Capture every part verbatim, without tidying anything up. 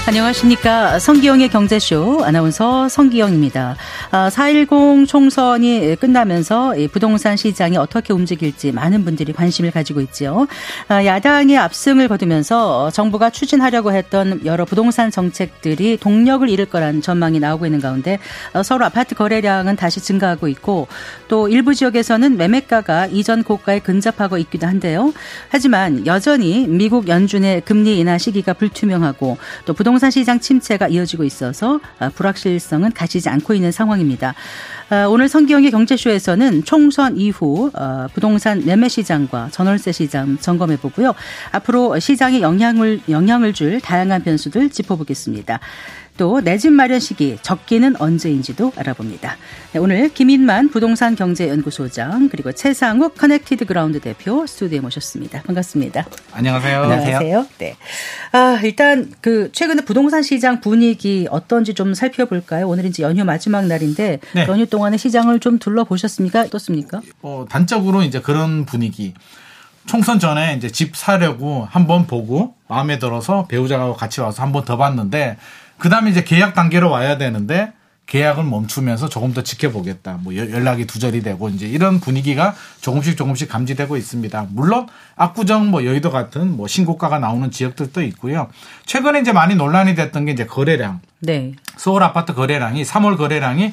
안녕하십니까. 성기영의 경제쇼 아나운서 성기영입니다. 사 일공 총선이 끝나면서 부동산 시장이 어떻게 움직일지 많은 분들이 관심을 가지고 있죠. 야당이 압승을 거두면서 정부가 추진하려고 했던 여러 부동산 정책들이 동력을 잃을 거란 전망이 나오고 있는 가운데 서울 아파트 거래량은 다시 증가하고 있고 또 일부 지역에서는 매매가가 이전 고가에 근접하고 있기도 한데요. 하지만 여전히 미국 연준의 금리 인하 시기가 불투명하고 또 부동산 부동산 시장 침체가 이어지고 있어서 불확실성은 가시지 않고 있는 상황입니다. 오늘 성기영의 경제쇼에서는 총선 이후 부동산 매매 시장과 전월세 시장 점검해 보고요. 앞으로 시장에 영향을, 영향을 줄 다양한 변수들 짚어보겠습니다. 또 내 집 마련 시기 적기는 언제인지도 알아봅니다. 네, 오늘 김인만 부동산 경제연구소장 그리고 최상욱 커넥티드 그라운드 대표 스튜디오에 모셨습니다. 반갑습니다. 안녕하세요. 안녕하세요. 네. 아, 일단 그 최근에 부동산 시장 분위기 어떤지 좀 살펴볼까요? 오늘 이제 연휴 마지막 날인데 네. 연휴 동안에 시장을 좀 둘러보셨습니까? 어떻습니까? 어, 단적으로 이제 그런 분위기. 총선 전에 이제 집 사려고 한번 보고 마음에 들어서 배우자하고 같이 와서 한번 더 봤는데 그 다음에 이제 계약 단계로 와야 되는데 계약을 멈추면서 조금 더 지켜보겠다. 뭐 연락이 두절이 되고 이제 이런 분위기가 조금씩 조금씩 감지되고 있습니다. 물론 압구정 뭐 여의도 같은 뭐 신고가가 나오는 지역들도 있고요. 최근에 이제 많이 논란이 됐던 게 이제 거래량. 네. 서울 아파트 거래량이 삼월 거래량이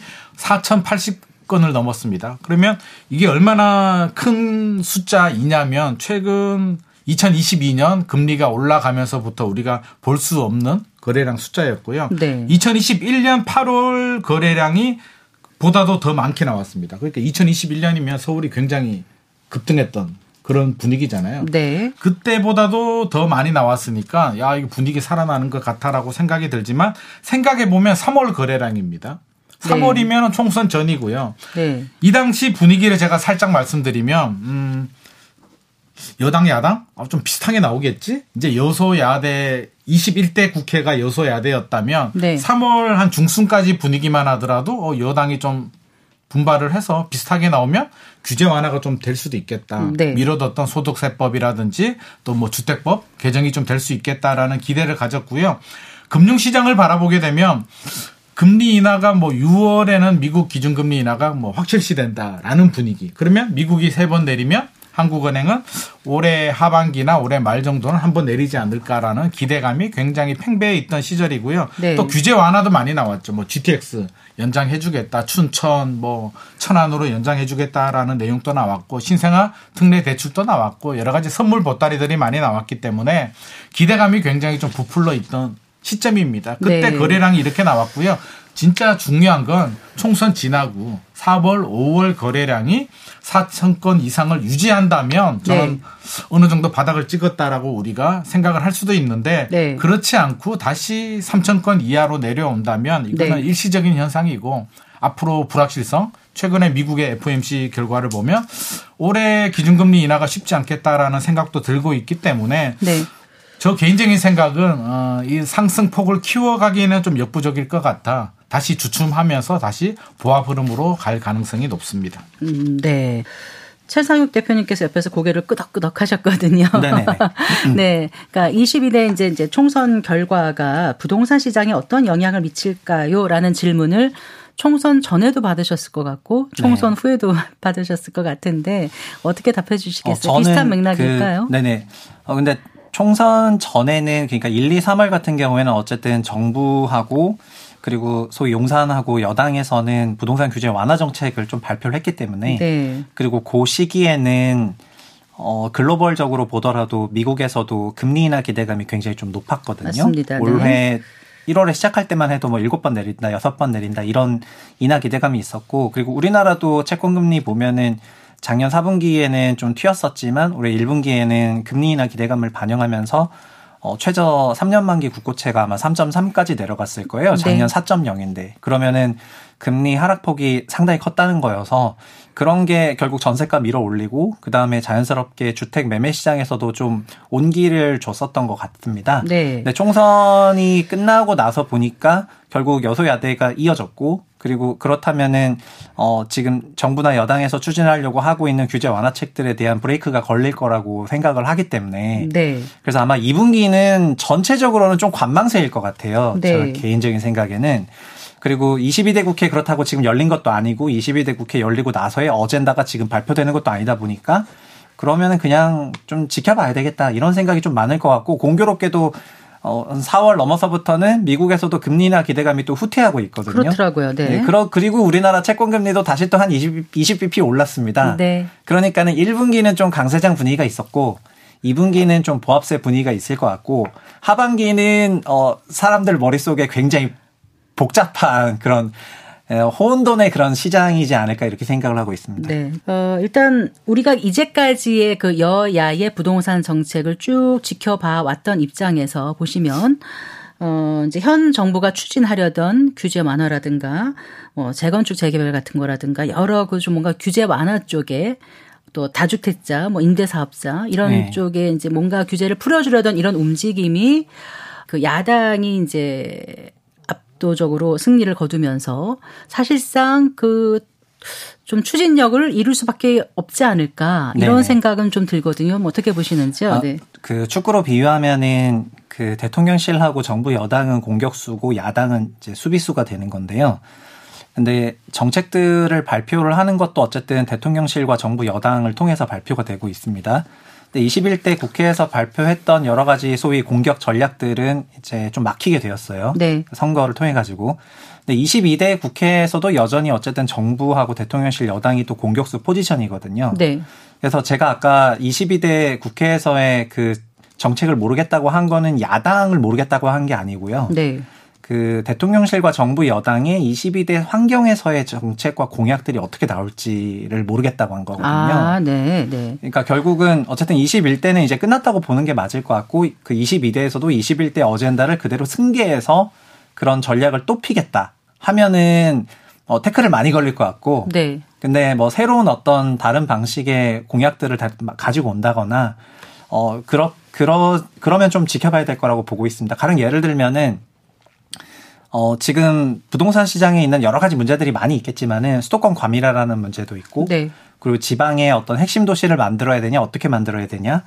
사천팔십 건을 넘었습니다. 그러면 이게 얼마나 큰 숫자이냐면 최근 이천이십이 년 금리가 올라가면서부터 우리가 볼 수 없는 거래량 숫자였고요. 네. 이천이십일 년 팔월 거래량이 보다도 더 많게 나왔습니다. 그러니까 이천이십일 년이면 서울이 굉장히 급등했던 그런 분위기잖아요. 네. 그때보다도 더 많이 나왔으니까 야, 이거 분위기 살아나는 것 같아라고 생각이 들지만 생각해 보면 삼월 거래량입니다. 삼월이면 네. 총선 전이고요. 네. 이 당시 분위기를 제가 살짝 말씀드리면 음, 여당 야당 좀 비슷하게 나오겠지. 이제 여소야대 이십일 대 국회가 여소야대였다면 네. 삼월 한 중순까지 분위기만 하더라도 여당이 좀 분발을 해서 비슷하게 나오면 규제 완화가 좀 될 수도 있겠다. 네. 미뤄뒀던 소득세법이라든지 또 뭐 주택법 개정이 좀 될 수 있겠다라는 기대를 가졌고요. 금융시장을 바라보게 되면 금리 인하가 뭐 유월에는 미국 기준금리 인하가 뭐 확실시된다라는 분위기. 그러면 미국이 세 번 내리면 한국은행은 올해 하반기나 올해 말 정도는 한번 내리지 않을까라는 기대감이 굉장히 팽배해 있던 시절이고요. 네. 또 규제 완화도 많이 나왔죠. 뭐 지티엑스 연장해주겠다, 춘천, 뭐 천안으로 연장해주겠다라는 내용도 나왔고 신생아 특례 대출도 나왔고 여러 가지 선물 보따리들이 많이 나왔기 때문에 기대감이 굉장히 좀 부풀러 있던 시점입니다. 그때 네. 거래량이 이렇게 나왔고요. 진짜 중요한 건 총선 지나고 사월, 오월 거래량이 사천 건 이상을 유지한다면 저는 네. 어느 정도 바닥을 찍었다라고 우리가 생각을 할 수도 있는데 네. 그렇지 않고 다시 삼천 건 이하로 내려온다면 이거는 네. 일시적인 현상이고 앞으로 불확실성 최근에 미국의 에프오엠씨 결과를 보면 올해 기준금리 인하가 쉽지 않겠다라는 생각도 들고 있기 때문에 네. 저 개인적인 생각은 어, 이 상승폭을 키워가기에는 좀 역부족일 것 같아. 다시 주춤하면서 다시 보합 흐름으로 갈 가능성이 높습니다. 음, 네. 최상욱 대표님께서 옆에서 고개를 끄덕끄덕 하셨거든요. 네네. 네. 그러니까 이십이 대 이제, 이제 총선 결과가 부동산 시장에 어떤 영향을 미칠까요? 라는 질문을 총선 전에도 받으셨을 것 같고 총선 네. 후에도 받으셨을 것 같은데 어떻게 답해 주시겠어요? 어, 비슷한 맥락일까요? 그, 네네. 어, 근데 총선 전에는 그러니까 일, 이, 삼월 같은 경우에는 어쨌든 정부하고 그리고 소위 용산하고 여당에서는 부동산 규제 완화 정책을 좀 발표를 했기 때문에 네. 그리고 그 시기에는 어, 글로벌적으로 보더라도 미국에서도 금리 인하 기대감이 굉장히 좀 높았거든요. 맞습니다. 올해 네. 일월에 시작할 때만 해도 뭐 일곱 번 내린다, 여섯 번 내린다 이런 인하 기대감이 있었고 그리고 우리나라도 채권금리 보면은 작년 사 분기에는 좀 튀었었지만 올해 일 분기에는 금리 인하 기대감을 반영하면서 어, 최저 삼 년 만기 국고채가 아마 삼 점 삼까지 내려갔을 거예요. 작년 네. 사 점 영인데. 그러면은 금리 하락폭이 상당히 컸다는 거여서 그런 게 결국 전세가 밀어 올리고 그다음에 자연스럽게 주택 매매 시장에서도 좀 온기를 줬었던 것 같습니다. 네. 근데 총선이 끝나고 나서 보니까 결국 여소야대가 이어졌고 그리고 그렇다면은 어 지금 정부나 여당에서 추진하려고 하고 있는 규제 완화책들에 대한 브레이크가 걸릴 거라고 생각을 하기 때문에 네. 그래서 아마 이 분기는 전체적으로는 좀 관망세일 것 같아요. 네. 제가 개인적인 생각에는. 그리고 이십이 대 국회 그렇다고 지금 열린 것도 아니고 이십이 대 국회 열리고 나서의 어젠다가 지금 발표되는 것도 아니다 보니까 그러면은 그냥 좀 지켜봐야 되겠다 이런 생각이 좀 많을 것 같고 공교롭게도 어, 사월 넘어서부터는 미국에서도 금리 인하 기대감이 또 후퇴하고 있거든요. 그렇더라고요. 네. 네 그러, 그리고 우리나라 채권 금리도 다시 또 한 이십, 이십 비피 올랐습니다. 네. 그러니까는 일 분기는 좀 강세장 분위기가 있었고 이 분기는 좀 보합세 분위기가 있을 것 같고 하반기는 어, 사람들 머릿속에 굉장히 복잡한 그런 혼돈의 그런 시장이지 않을까 이렇게 생각을 하고 있습니다. 네. 어, 일단 우리가 이제까지의 그 여야의 부동산 정책을 쭉 지켜봐 왔던 입장에서 보시면 어, 이제 현 정부가 추진하려던 규제 완화라든가 뭐 재건축 재개발 같은 거라든가 여러 그 좀 뭔가 규제 완화 쪽에 또 다주택자, 뭐 임대사업자 이런 네. 쪽에 이제 뭔가 규제를 풀어주려던 이런 움직임이 그 야당이 이제 압도적으로 승리를 거두면서 사실상 그 좀 추진력을 이룰 수밖에 없지 않을까 이런 네네. 생각은 좀 들거든요. 뭐 어떻게 보시는지요? 아, 네. 그 축구로 비유하면은 그 대통령실하고 정부 여당은 공격수고 야당은 이제 수비수가 되는 건데요. 근데 정책들을 발표를 하는 것도 어쨌든 대통령실과 정부 여당을 통해서 발표가 되고 있습니다. 근데 이십일 대 국회에서 발표했던 여러 가지 소위 공격 전략들은 이제 좀 막히게 되었어요. 네. 선거를 통해 가지고. 근데 이십이 대 국회에서도 여전히 어쨌든 정부하고 대통령실 여당이 또 공격수 포지션이거든요. 네. 그래서 제가 아까 이십이 대 국회에서의 그 정책을 모르겠다고 한 거는 야당을 모르겠다고 한 게 아니고요. 네. 그 대통령실과 정부 여당의 이십이 대 환경에서의 정책과 공약들이 어떻게 나올지를 모르겠다고 한 거거든요. 아, 네, 네. 그러니까 결국은 어쨌든 이십일 대는 이제 끝났다고 보는 게 맞을 것 같고 그 이십이 대에서도 이십일 대 어젠다를 그대로 승계해서 그런 전략을 또 피겠다 하면은 어, 태클을 많이 걸릴 것 같고. 네. 근데 뭐 새로운 어떤 다른 방식의 공약들을 다 가지고 온다거나 어, 그러, 그러, 그러면 좀 지켜봐야 될 거라고 보고 있습니다. 가령 예를 들면은 어, 지금 부동산 시장에 있는 여러 가지 문제들이 많이 있겠지만은 수도권 과밀화라는 문제도 있고. 네. 그리고 지방에 어떤 핵심 도시를 만들어야 되냐, 어떻게 만들어야 되냐.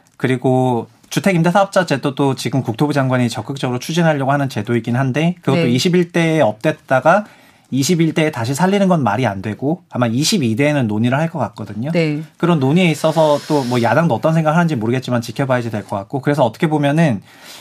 그리고 주택임대사업자 제도도 지금 국토부 장관이 적극적으로 추진하려고 하는 제도이긴 한데 그것도 네. 이십일 대에 업됐다가 이십일 대에 다시 살리는 건 말이 안 되고 아마 이십이 대에는 논의를 할 것 같거든요. 네. 그런 논의에 있어서 또 뭐 야당도 어떤 생각을 하는지 모르겠지만 지켜봐야지 될 것 같고 그래서 어떻게 보면은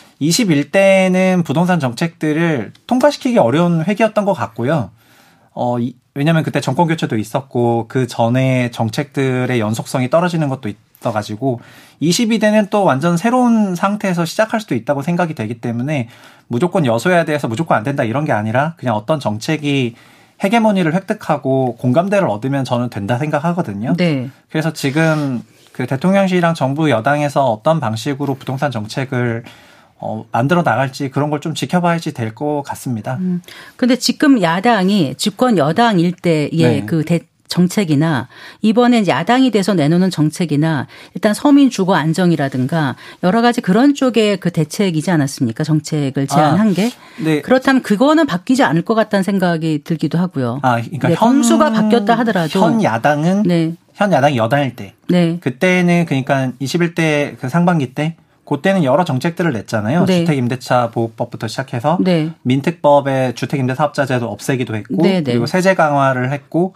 이십일 대는 부동산 정책들을 통과시키기 어려운 회기였던 것 같고요. 어, 이, 왜냐하면 그때 정권 교체도 있었고 그 전에 정책들의 연속성이 떨어지는 것도 있어가지고 이십이 대는 또 완전 새로운 상태에서 시작할 수도 있다고 생각이 되기 때문에 무조건 여소야대에서 무조건 안 된다 이런 게 아니라 그냥 어떤 정책이 헤게모니를 획득하고 공감대를 얻으면 저는 된다 생각하거든요. 네. 그래서 지금 그 대통령실이랑 정부 여당에서 어떤 방식으로 부동산 정책을 어, 만들어 나갈지 그런 걸 좀 지켜봐야지 될 것 같습니다. 음. 근데 지금 야당이 집권 여당일 때의 네. 그 대, 정책이나 이번에 이제 야당이 돼서 내놓는 정책이나 일단 서민 주거 안정이라든가 여러 가지 그런 쪽의 그 대책이지 않았습니까? 정책을 제안한 아, 게. 네. 그렇다면 그거는 바뀌지 않을 것 같다는 생각이 들기도 하고요. 아, 그러니까 네, 현, 범수가 바뀌었다 하더라도. 현 야당은 네. 현 야당이 여당일 때. 네. 그때는 그러니까 이십일 대 그 상반기 때 그때는 여러 정책들을 냈잖아요. 네. 주택임대차 보호법부터 시작해서 네. 민특법에 주택임대사업자제도 없애기도 했고 네, 네. 그리고 세제 강화를 했고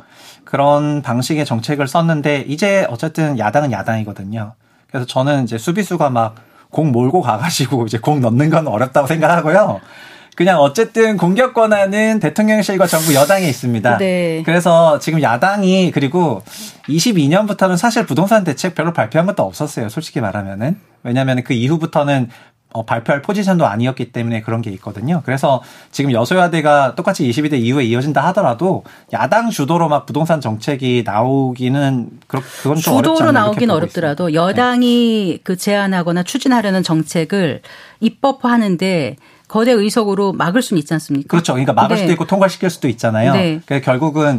그런 방식의 정책을 썼는데 이제 어쨌든 야당은 야당이거든요. 그래서 저는 이제 수비수가 막 공 몰고 가가지고 이제 공 넣는 건 어렵다고 생각하고요. 그냥 어쨌든 공격 권한은 대통령실과 정부 여당에 있습니다. 네. 그래서 지금 야당이 그리고 이십이 년부터는 사실 부동산 대책 별로 발표한 것도 없었어요. 솔직히 말하면은. 왜냐하면 그 이후부터는 어, 발표할 포지션도 아니었기 때문에 그런 게 있거든요. 그래서 지금 여소야대가 똑같이 이십이 대 이후에 이어진다 하더라도 야당 주도로 막 부동산 정책이 나오기는 그건 좀 어렵지 않나 주도로 나오긴 어렵더라도 있습니다. 여당이 네. 그 제안하거나 추진하려는 정책을 입법화하는데 거대 의석으로 막을 수는 있지 않습니까? 그렇죠. 그러니까 막을 네. 수도 있고 통과시킬 수도 있잖아요. 네. 그러니까 결국은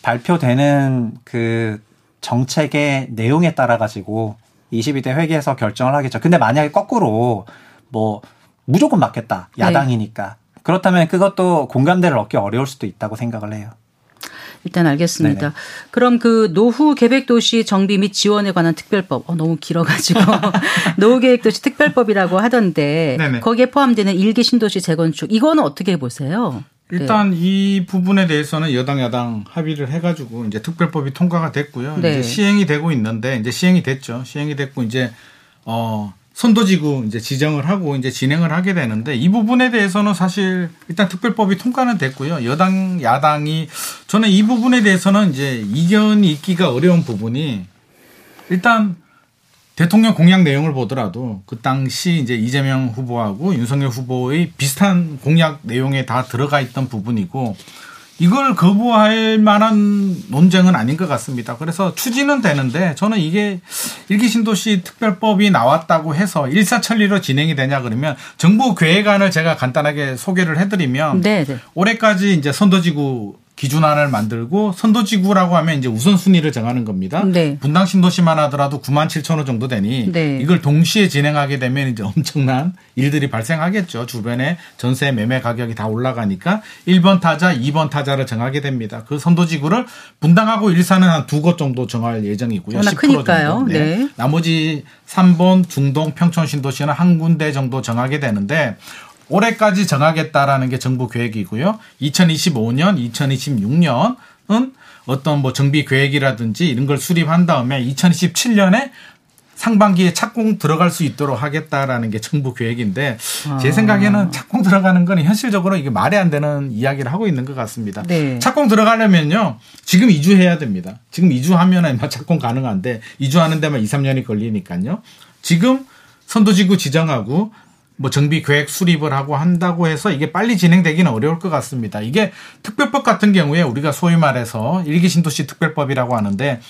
발표되는 그 정책의 내용에 따라 가지고 이십이 대 회기에서 결정을 하겠죠. 근데 만약에 거꾸로 뭐 무조건 막겠다. 야당이니까. 네. 그렇다면 그것도 공감대를 얻기 어려울 수도 있다고 생각을 해요. 일단 알겠습니다. 네네. 그럼 그 노후 계획도시 정비 및 지원에 관한 특별법 어, 너무 길어가지고 노후 계획도시 특별법이라고 하던데 네네. 거기에 포함되는 일기 신도시 재건축 이거는 어떻게 보세요? 일단 네. 이 부분에 대해서는 여당 야당 합의를 해가지고 이제 특별법이 통과가 됐고요. 네. 이제 시행이 되고 있는데 이제 시행이 됐죠. 시행이 됐고 이제 어. 선도지구 이제 지정을 하고 이제 진행을 하게 되는데 이 부분에 대해서는 사실 일단 특별법이 통과는 됐고요. 여당, 야당이 저는 이 부분에 대해서는 이제 이견이 있기가 어려운 부분이 일단 대통령 공약 내용을 보더라도 그 당시 이제 이재명 후보하고 윤석열 후보의 비슷한 공약 내용에 다 들어가 있던 부분이고 이걸 거부할 만한 논쟁은 아닌 것 같습니다. 그래서 추진은 되는데 저는 이게 일기 신도시 특별법이 나왔다고 해서 일사천리로 진행이 되냐 그러면 정부 계획안을 제가 간단하게 소개를 해드리면 네네. 올해까지 이제 선도지구 기준안을 만들고 선도지구라고 하면 이제 우선순위를 정하는 겁니다. 네. 분당 신도시만 하더라도 구만 칠천 호 정도 되니 네. 이걸 동시에 진행하게 되면 이제 엄청난 일들이 발생하겠죠. 주변에 전세 매매 가격이 다 올라가니까 일 번 타자, 이 번 타자를 정하게 됩니다. 그 선도지구를 분당하고 일산은 한 두 곳 정도 정할 예정이고요. 워낙 십 퍼센트 크니까요. 정도. 네. 네. 나머지 삼 번 중동 평촌 신도시는 한 군데 정도 정하게 되는데 올해까지 정하겠다라는 게 정부 계획이고요. 이천이십오 년, 이천이십육 년은 어떤 뭐 정비 계획이라든지 이런 걸 수립한 다음에 이천이십칠 년에 상반기에 착공 들어갈 수 있도록 하겠다라는 게 정부 계획인데 아. 제 생각에는 착공 들어가는 건 현실적으로 이게 말이 안 되는 이야기를 하고 있는 것 같습니다. 네. 착공 들어가려면요. 지금 이주해야 됩니다. 지금 이주하면 착공 가능한데 이주하는 데만 이, 삼 년이 걸리니까요. 지금 선도지구 지정하고 뭐 정비 계획 수립을 하고 한다고 해서 이게 빨리 진행되기는 어려울 것 같습니다. 이게 특별법 같은 경우에 우리가 소위 말해서 일기 신도시 특별법이라고 하는데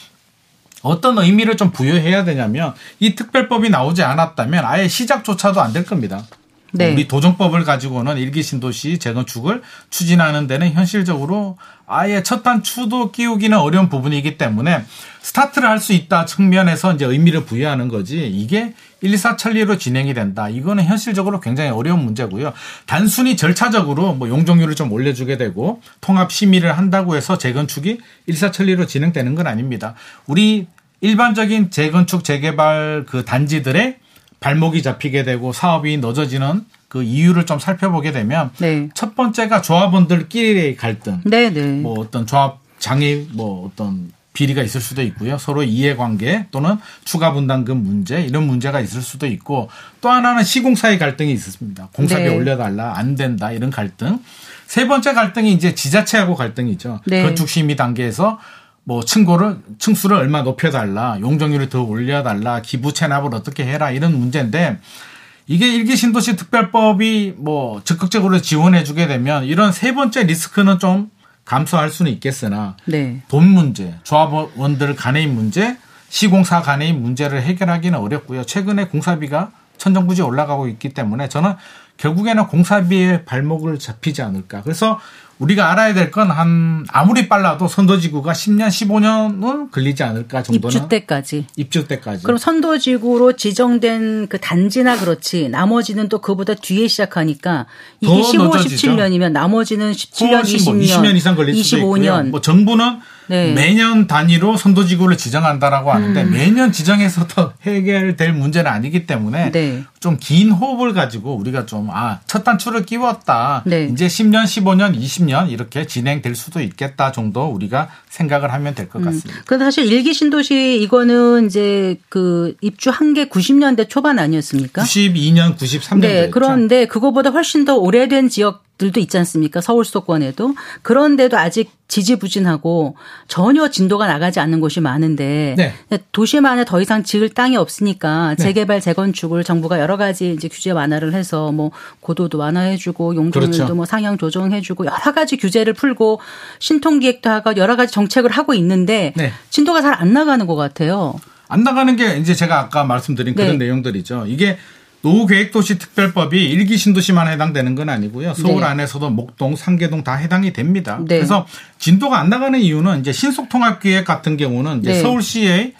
어떤 의미를 좀 부여해야 되냐면 이 특별법이 나오지 않았다면 아예 시작조차도 안 될 겁니다. 네. 우리 도정법을 가지고는 일기 신도시 재건축을 추진하는 데는 현실적으로 아예 첫 단추도 끼우기는 어려운 부분이기 때문에 스타트를 할 수 있다 측면에서 이제 의미를 부여하는 거지 이게 일사천리로 진행이 된다. 이거는 현실적으로 굉장히 어려운 문제고요. 단순히 절차적으로 뭐 용적률을 좀 올려주게 되고 통합 심의를 한다고 해서 재건축이 일사천리로 진행되는 건 아닙니다. 우리 일반적인 재건축 재개발 그 단지들의 발목이 잡히게 되고 사업이 늦어지는 그 이유를 좀 살펴보게 되면 네. 첫 번째가 조합원들끼리의 갈등, 네네. 뭐 어떤 조합 장애, 뭐 어떤 비리가 있을 수도 있고요. 서로 이해관계 또는 추가 분담금 문제 이런 문제가 있을 수도 있고 또 하나는 시공사의 갈등이 있습니다. 공사비 네. 올려달라 안 된다 이런 갈등. 세 번째 갈등이 이제 지자체하고 갈등이죠. 네. 건축심의 단계에서 뭐 층고를 층수를 얼마 높여달라, 용적률을 더 올려달라, 기부 체납을 어떻게 해라 이런 문제인데 이게 일기 신도시 특별법이 뭐 적극적으로 지원해주게 되면 이런 세 번째 리스크는 좀 감소할 수는 있겠으나 네. 돈 문제, 조합원들 간의 문제, 시공사 간의 문제를 해결하기는 어렵고요. 최근에 공사비가 천정부지 올라가고 있기 때문에 저는 결국에는 공사비에 발목을 잡히지 않을까. 그래서 우리가 알아야 될 건 한 아무리 빨라도 선도지구가 십 년, 십오 년은 걸리지 않을까 정도는. 입주 때까지. 입주 때까지. 그럼 선도지구로 지정된 그 단지나 그렇지 나머지는 또 그보다 뒤에 시작하니까 이게 십오, 십칠 년이면 나머지는 십칠 년, 이십 년, 이십 년 이상 걸릴 이십오 년. 수도 있고요. 뭐 정부는 네. 매년 단위로 선도지구를 지정한다라고 하는데 음. 매년 지정해서도 해결될 문제는 아니기 때문에 네. 좀 긴 호흡을 가지고 우리가 좀 아, 첫 단추를 끼웠다. 네. 이제 십 년, 십오 년, 이십 년 이렇게 진행될 수도 있겠다 정도 우리가 생각을 하면 될 것 같습니다. 음. 그런데 사실 일기 신도시 이거는 이제 그 입주한 게 구십 년대 초반 아니었습니까? 구십이 년, 구십삼 년도였죠. 네. 그런데 그거보다 훨씬 더 오래된 지역들도 있지 않습니까? 서울 수도권에도. 그런데도 아직 지지부진하고 전혀 진도가 나가지 않는 곳이 많은데 네. 도심안에 더 이상 지을 땅이 없으니까 네. 재개발, 재건축을 정부가 여러 가지 이제 규제 완화를 해서 뭐 고도도 완화해주고 용적률도 그렇죠. 뭐 상향 조정해주고 여러 가지 규제를 풀고 신통기획도 하고 여러 가지 정책을 하고 있는데 네. 진도가 잘 안 나가는 것 같아요. 안 나가는 게 이제 제가 아까 말씀드린 그런 네. 내용들이죠. 이게 노후계획도시 특별법이 일기 신도시만 해당되는 건 아니고요. 서울 네. 안에서도 목동, 상계동 다 해당이 됩니다. 네. 그래서 진도가 안 나가는 이유는 이제 신속통합기획 같은 경우는 이제 네. 서울시의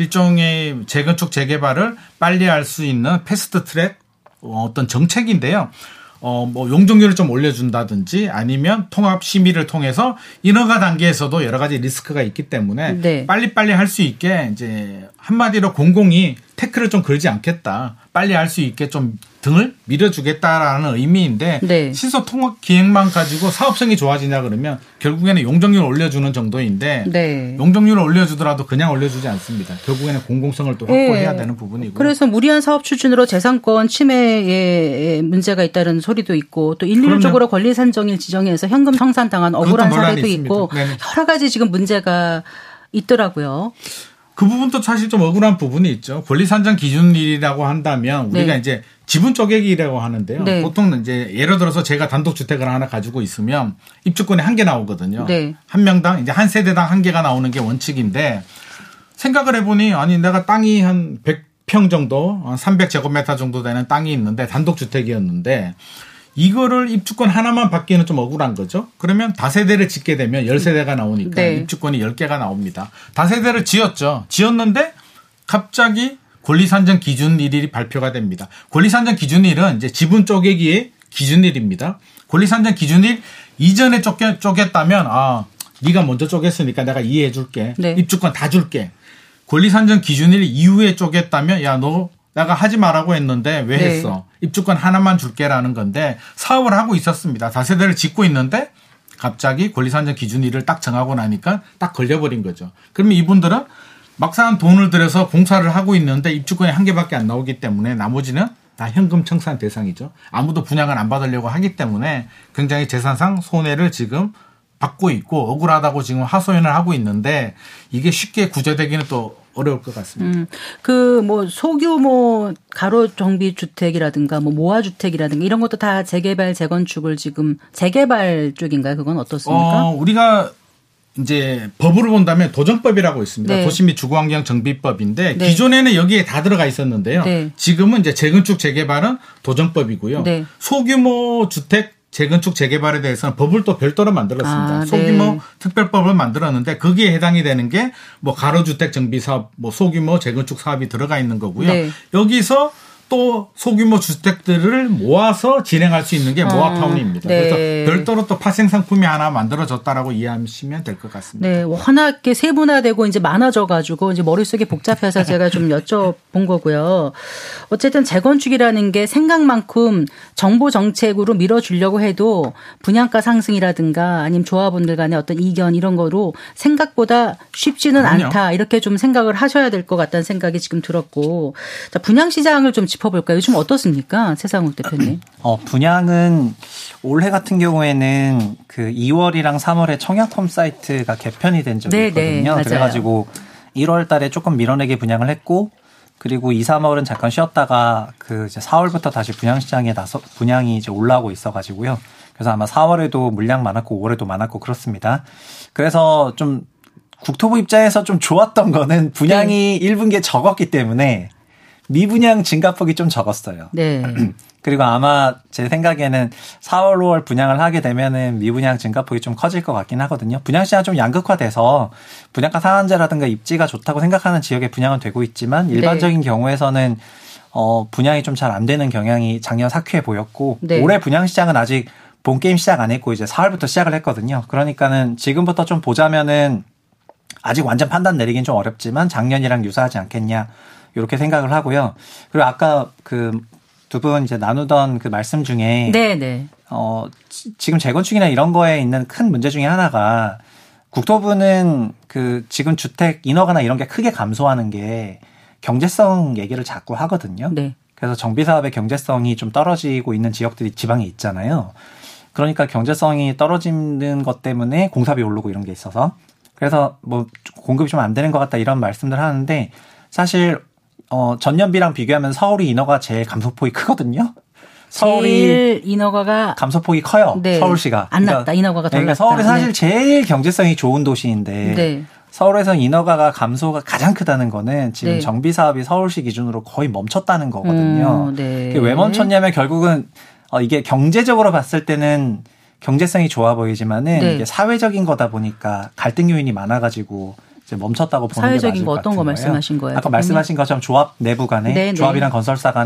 일종의 재건축 재개발을 빨리 할 수 있는 패스트트랙 어떤 정책인데요. 어, 뭐, 용적률을 좀 올려준다든지 아니면 통합 심의를 통해서 인허가 단계에서도 여러 가지 리스크가 있기 때문에 네. 빨리빨리 할 수 있게 이제 한마디로 공공이 태클을 좀 걸지 않겠다. 빨리 할 수 있게 좀 등을 밀어주겠다라는 의미인데 네. 신속 통합 기획만 가지고 사업성이 좋아지냐 그러면 결국에는 용적률을 올려주는 정도인데 네. 용적률을 올려주더라도 그냥 올려주지 않습니다. 결국에는 공공성을 또 확보해야 네. 되는 부분이고. 그래서 무리한 사업 추진으로 재산권 침해에 문제가 있다는 소리도 있고 또 일률적으로 권리 산정일 지정해서 현금 청산당한 억울한 사례도 있고 네네. 여러 가지 지금 문제가 있더라고요. 그 부분도 사실 좀 억울한 부분이 있죠. 권리 산정 기준일이라고 한다면 우리가 네. 이제 지분 쪼개기라고 하는데요. 네. 보통 이제 예를 들어서 제가 단독주택을 하나 가지고 있으면 입주권이 한 개 나오거든요. 네. 한 명당 이제 한 세대당 한 개가 나오는 게 원칙인데 생각을 해보니 아니 내가 땅이 한 백 평 정도, 한 삼백 제곱미터 정도 되는 땅이 있는데 단독주택이었는데 이거를 입주권 하나만 받기는 좀 억울한 거죠. 그러면 다세대를 짓게 되면 열 세대가 나오니까 네. 입주권이 열 개가 나옵니다. 다세대를 지었죠. 지었는데 갑자기 권리산정 기준일이 발표가 됩니다. 권리산정 기준일은 이제 지분 쪼개기의 기준일입니다. 권리산정 기준일 이전에 쪼개, 쪼갰다면 아 네가 먼저 쪼갰으니까 내가 이해해 줄게. 네. 입주권 다 줄게. 권리산정 기준일 이후에 쪼갰다면 야 너 내가 하지 말라고 했는데 왜 했어? 네. 입주권 하나만 줄게라는 건데 사업을 하고 있었습니다. 다세대를 짓고 있는데 갑자기 권리산정 기준일을 딱 정하고 나니까 딱 걸려버린 거죠. 그러면 이분들은 막상 돈을 들여서 공사를 하고 있는데 입주권이 한 개밖에 안 나오기 때문에 나머지는 다 현금 청산 대상이죠. 아무도 분양을 안 받으려고 하기 때문에 굉장히 재산상 손해를 지금 받고 있고 억울하다고 지금 하소연을 하고 있는데 이게 쉽게 구제되기는 또 어려울 것 같습니다. 음, 그 뭐 소규모 가로 정비 주택이라든가 뭐 모아 주택이라든가 이런 것도 다 재개발 재건축을 지금 재개발 쪽인가요? 그건 어떻습니까? 어, 우리가 이제 법으로 본다면 도정법이라고 있습니다. 네. 도시 및 주거환경 정비법인데 네. 기존에는 여기에 다 들어가 있었는데요. 네. 지금은 이제 재건축 재개발은 도정법이고요. 네. 소규모 주택 재건축 재개발에 대해서는 법을 또 별도로 만들었습니다. 아, 소규모 네. 특별법을 만들었는데 거기에 해당이 되는 게 뭐 가로주택 정비 사업, 뭐 소규모 재건축 사업이 들어가 있는 거고요. 네. 여기서 또 소규모 주택들을 모아서 진행할 수 있는 게 모아타운입니다. 아, 네. 그래서 별도로 또 파생 상품이 하나 만들어졌다라고 이해하시면 될 것 같습니다. 네, 워낙 세분화되고 이제 많아져가지고 이제 머릿속이 복잡해서 제가 좀 여쭤본 거고요. 어쨌든 재건축이라는 게 생각만큼 정부 정책으로 밀어주려고 해도 분양가 상승이라든가 아니면 조합원들 간의 어떤 이견 이런 거로 생각보다 쉽지는 그럼요. 않다 이렇게 좀 생각을 하셔야 될 것 같다는 생각이 지금 들었고, 자 분양 시장을 좀 짚어볼까요? 요즘 어떻습니까? 최상욱 대표님. 어, 분양은 올해 같은 경우에는 그 이월이랑 삼월에 청약홈 사이트가 개편이 된 적이 네, 있거든요. 네, 그래가지고 일월 달에 조금 밀어내게 분양을 했고 그리고 이, 삼월은 잠깐 쉬었다가 그 이제 사월부터 다시 분양 시장에 나서 분양이 이제 올라오고 있어가지고요. 그래서 아마 사월에도 물량 많았고 오월에도 많았고 그렇습니다. 그래서 좀 국토부 입장에서 좀 좋았던 거는 분양이 네. 일 분기에 적었기 때문에 미분양 증가폭이 좀 적었어요. 네. 그리고 아마 제 생각에는 사월, 오월 분양을 하게 되면은 미분양 증가폭이 좀 커질 것 같긴 하거든요. 분양 시장이 좀 양극화돼서 분양가 상한제라든가 입지가 좋다고 생각하는 지역에 분양은 되고 있지만 일반적인 네. 경우에서는 어, 분양이 좀 잘 안 되는 경향이 작년 사큐에 보였고 네. 올해 분양 시장은 아직 본 게임 시작 안 했고 이제 사월부터 시작을 했거든요. 그러니까는 지금부터 좀 보자면은 아직 완전 판단 내리긴 좀 어렵지만 작년이랑 유사하지 않겠냐. 이렇게 생각을 하고요. 그리고 아까 그 두 분 이제 나누던 그 말씀 중에 네네. 어 지금 재건축이나 이런 거에 있는 큰 문제 중에 하나가 국토부는 그 지금 주택 인허가나 이런 게 크게 감소하는 게 경제성 얘기를 자꾸 하거든요. 네. 그래서 정비 사업의 경제성이 좀 떨어지고 있는 지역들이 지방에 있잖아요. 그러니까 경제성이 떨어지는 것 때문에 공사비 오르고 이런 게 있어서 그래서 뭐 공급이 좀 안 되는 것 같다 이런 말씀들 하는데 사실 어, 전년비랑 비교하면 서울이 인허가 제일 감소폭이 크거든요. 서울이 제일 인허가가 감소폭이 커요. 네. 서울시가. 안 났다. 그러니까, 인허가가 덜 그러니까 났다. 서울이 사실 네. 제일 경제성이 좋은 도시인데 네. 서울에서 인허가가 감소가 가장 크다는 거는 지금 네. 정비 사업이 서울시 기준으로 거의 멈췄다는 거거든요. 음, 네. 왜 멈췄냐면 결국은 어, 이게 경제적으로 봤을 때는 경제성이 좋아 보이지만은 네. 이게 사회적인 거다 보니까 갈등 요인이 많아가지고 이제 멈췄다고 보는 게 맞을 것 같아요. 사회적인 거 어떤 거 말씀하신 거예요? 아까 말씀하신 것처럼 조합 내부 간에 네네. 조합이랑 건설사 간에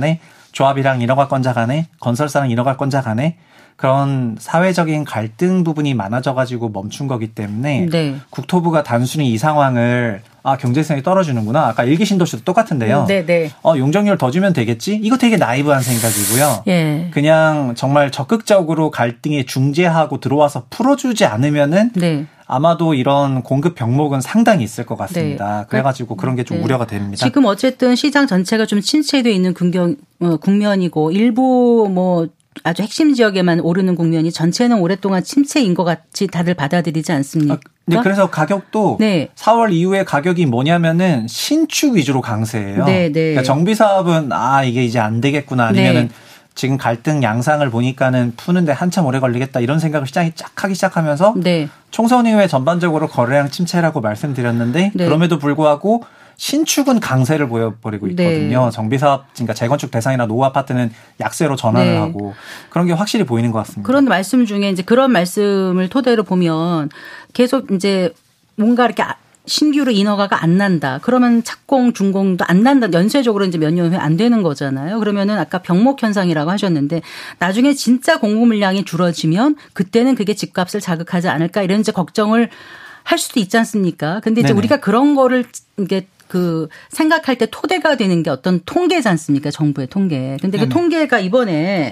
조합이랑 인허가권자 간에 건설사랑 인허가권자 간에 그런 사회적인 갈등 부분이 많아져가지고 멈춘 거기 때문에 네. 국토부가 단순히 이 상황을 아 경제성이 떨어지는구나. 아까 일기 신도시도 똑같은데요. 네, 네. 어 용적률 더 주면 되겠지? 이거 되게 나이브한 생각이고요. 예. 그냥 정말 적극적으로 갈등에 중재하고 들어와서 풀어주지 않으면은 네. 아마도 이런 공급 병목은 상당히 있을 것 같습니다. 네. 그래가지고 그런 게 좀 네. 우려가 됩니다. 지금 어쨌든 시장 전체가 좀 침체되어 있는 국경, 어, 국면이고 일부 뭐 아주 핵심 지역에만 오르는 국면이 전체는 오랫동안 침체인 것 같이 다들 받아들이지 않습니까? 아, 네, 그래서 가격도 네. 사월 이후에 가격이 뭐냐면은 신축 위주로 강세예요. 네, 네. 그러니까 정비 사업은 아 이게 이제 안 되겠구나 아니면은 네. 지금 갈등 양상을 보니까는 푸는데 한참 오래 걸리겠다 이런 생각을 시장이 쫙 하기 시작하면서 네. 총선 이후에 전반적으로 거래량 침체라고 말씀드렸는데 네. 그럼에도 불구하고 신축은 강세를 보여버리고 있거든요. 네. 정비사업, 그러니까 재건축 대상이나 노후 아파트는 약세로 전환을 네. 하고 그런 게 확실히 보이는 것 같습니다. 그런 말씀 중에 이제 그런 말씀을 토대로 보면 계속 이제 뭔가 이렇게 신규로 인허가가 안 난다. 그러면 착공, 준공도 안 난다. 연쇄적으로 이제 몇 년 후에 안 되는 거잖아요. 그러면은 아까 병목 현상이라고 하셨는데 나중에 진짜 공급 물량이 줄어지면 그때는 그게 집값을 자극하지 않을까 이런 이제 걱정을 할 수도 있지 않습니까? 근데 이제 네네. 우리가 그런 거를 이게 그 생각할 때 토대가 되는 게 어떤 통계지 않습니까? 정부의 통계. 근데 그 네네. 통계가 이번에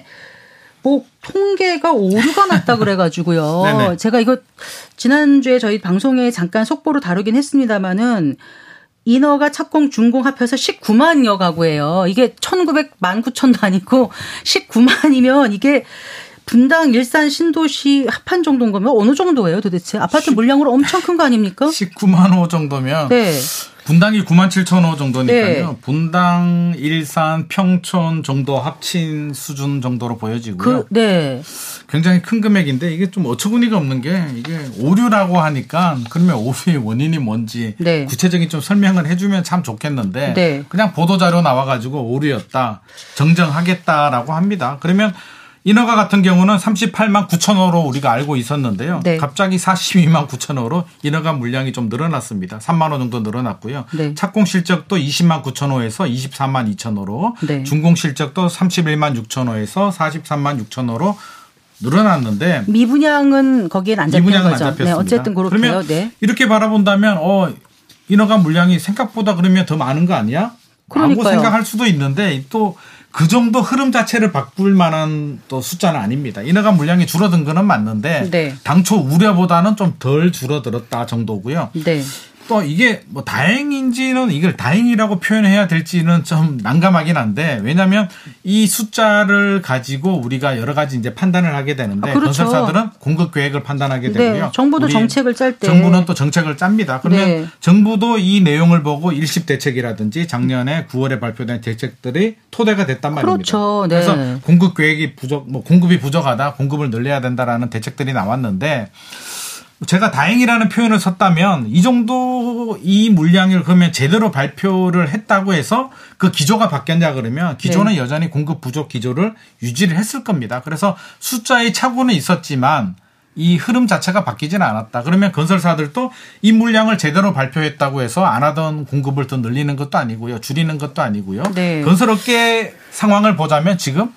뭐 통계가 오류가 났다 그래가지고요. 네네. 제가 이거 지난주에 저희 방송에 잠깐 속보로 다루긴 했습니다마는 인허가 착공 준공 합해서 십구만여 가구예요. 이게 천구백, 만 구천도 아니고 십구만이면 이게 분당 일산 신도시 합한 정도인 거면 어느 정도예요 도대체? 아파트 물량으로 엄청 큰 거 아닙니까? 십구만 호 정도면 네. 분당이 구만 칠천 호 정도니까요. 네. 분당, 일산, 평촌 정도 합친 수준 정도로 보여지고요. 그, 네. 굉장히 큰 금액인데 이게 좀 어처구니가 없는 게 이게 오류라고 하니까 그러면 오류의 원인이 뭔지 네. 구체적인 좀 설명을 해주면 참 좋겠는데 네. 그냥 보도자료 나와가지고 오류였다 정정하겠다라고 합니다. 그러면 인허가 같은 경우는 삼십팔만 구천 호로 우리가 알고 있었는데요. 네. 갑자기 사십이만 구천 호로 인허가 물량이 좀 늘어났습니다. 삼만 호 정도 늘어났고요. 네. 착공 실적도 이십만 구천 호에서 이십사만 이천 호로 네. 준공 실적도 삼십일만 육천 호에서 사십삼만 육천 호로 늘어났는데 미분양은 거기엔 안 잡힌 미분양은 안 거죠. 잡혔습니다. 네, 어쨌든 그렇고요. 그러면 네. 이렇게 바라본다면 어 인허가 물량이 생각보다 그러면 더 많은 거 아니야? 라고 그러니까요. 생각할 수도 있는데 또 그 정도 흐름 자체를 바꿀 만한 또 숫자는 아닙니다. 인허가 물량이 줄어든 거는 맞는데 네. 당초 우려보다는 좀 덜 줄어들었다 정도고요. 네. 또 이게 뭐 다행인지는 이걸 다행이라고 표현해야 될지는 좀 난감하긴 한데 왜냐하면 이 숫자를 가지고 우리가 여러 가지 이제 판단을 하게 되는데 아, 그렇죠. 건설사들은 공급 계획을 판단하게 되고요. 네. 정부도 우리 정책을 짤 때. 정부는 또 정책을 짭니다. 그러면 네. 정부도 이 내용을 보고 일십 대책이라든지 작년에 구월에 발표된 대책들이 토대가 됐단 말입니다. 그렇죠. 네. 그래서 공급 계획이 부족, 뭐 공급이 부족하다, 공급을 늘려야 된다라는 대책들이 나왔는데. 제가 다행이라는 표현을 썼다면 이 정도 이 물량을 그러면 제대로 발표를 했다고 해서 그 기조가 바뀌었냐 그러면 기조는 네. 여전히 공급 부족 기조를 유지를 했을 겁니다. 그래서 숫자의 착오는 있었지만 이 흐름 자체가 바뀌지는 않았다. 그러면 건설사들도 이 물량을 제대로 발표했다고 해서 안 하던 공급을 더 늘리는 것도 아니고요. 줄이는 것도 아니고요. 네. 건설업계 상황을 보자면 지금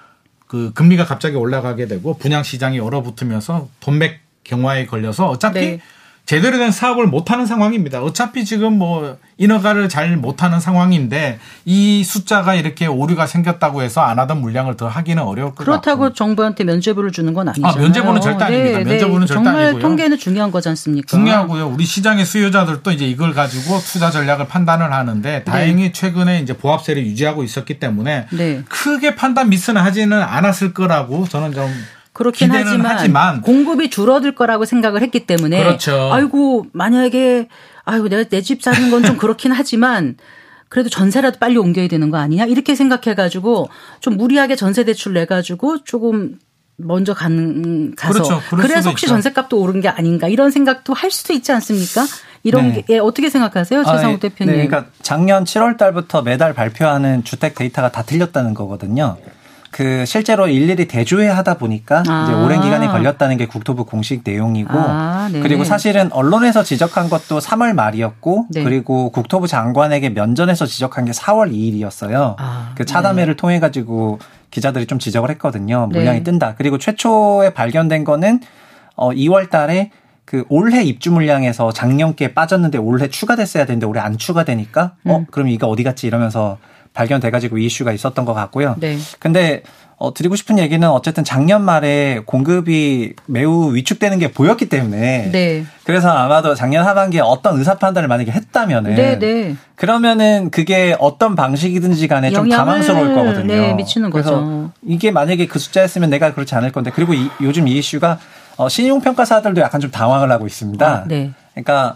그 금리가 갑자기 올라가게 되고 분양 시장이 얼어붙으면서 돈맥 경화에 걸려서 어차피 네. 제대로 된 사업을 못하는 상황입니다. 어차피 지금 뭐 인허가를 잘 못하는 상황인데 이 숫자가 이렇게 오류가 생겼다고 해서 안 하던 물량을 더 하기는 어려울 것 같고. 그렇다고 정부한테 면죄부를 주는 건 아니잖아요. 아, 면죄부는 절대 아닙니다. 면죄부는 절대 정말 아니고요. 통계는 중요한 거지 않습니까? 중요하고요. 우리 시장의 수요자들도 이제 이걸 가지고 투자 전략을 판단을 하는데 다행히 네. 최근에 이제 보합세를 유지하고 있었기 때문에 네. 크게 판단 미스는 하지는 않았을 거라고 저는 좀 그렇긴 기대는 하지만, 하지만 공급이 줄어들 거라고 생각을 했기 때문에 그렇죠. 아이고 만약에 아이고 내가 내 집 사는 건 좀 그렇긴 하지만 그래도 전세라도 빨리 옮겨야 되는 거 아니냐 이렇게 생각해가지고 좀 무리하게 전세 대출 내가지고 조금 먼저 간 가서 그렇죠. 그럴 그래서 수도 혹시 있죠. 전세값도 오른 게 아닌가 이런 생각도 할 수도 있지 않습니까? 이런 네. 게 예, 어떻게 생각하세요, 최상욱 아, 대표님? 네, 그러니까 작년 칠월 달부터 매달 발표하는 주택 데이터가 다 틀렸다는 거거든요. 그 실제로 일일이 대조해하다 보니까 아. 이제 오랜 기간이 걸렸다는 게 국토부 공식 내용이고 아, 그리고 사실은 언론에서 지적한 것도 삼월 말이었고 네. 그리고 국토부 장관에게 면전에서 지적한 게 사월 이일이었어요. 아, 그 차담회를 네. 통해 가지고 기자들이 좀 지적을 했거든요. 물량이 네. 뜬다. 그리고 최초에 발견된 거는 어 이월 달에 그 올해 입주 물량에서 작년께 빠졌는데 올해 추가됐어야 되는데 올해 안 추가되니까 음. 어 그럼 이거 어디 갔지 이러면서 발견돼가지고 이슈가 있었던 것 같고요. 네. 근데 어, 드리고 싶은 얘기는 어쨌든 작년 말에 공급이 매우 위축되는 게 보였기 때문에 네. 그래서 아마도 작년 하반기에 어떤 의사 판단을 만약에 했다면은 네, 네. 그러면은 그게 어떤 방식이든지 간에 좀 당황스러울 거거든요. 네, 미치는 그래서 거죠. 이게 만약에 그 숫자였으면 내가 그렇지 않을 건데 그리고 이, 요즘 이 이슈가 어, 신용평가사들도 약간 좀 당황을 하고 있습니다. 아, 네. 그러니까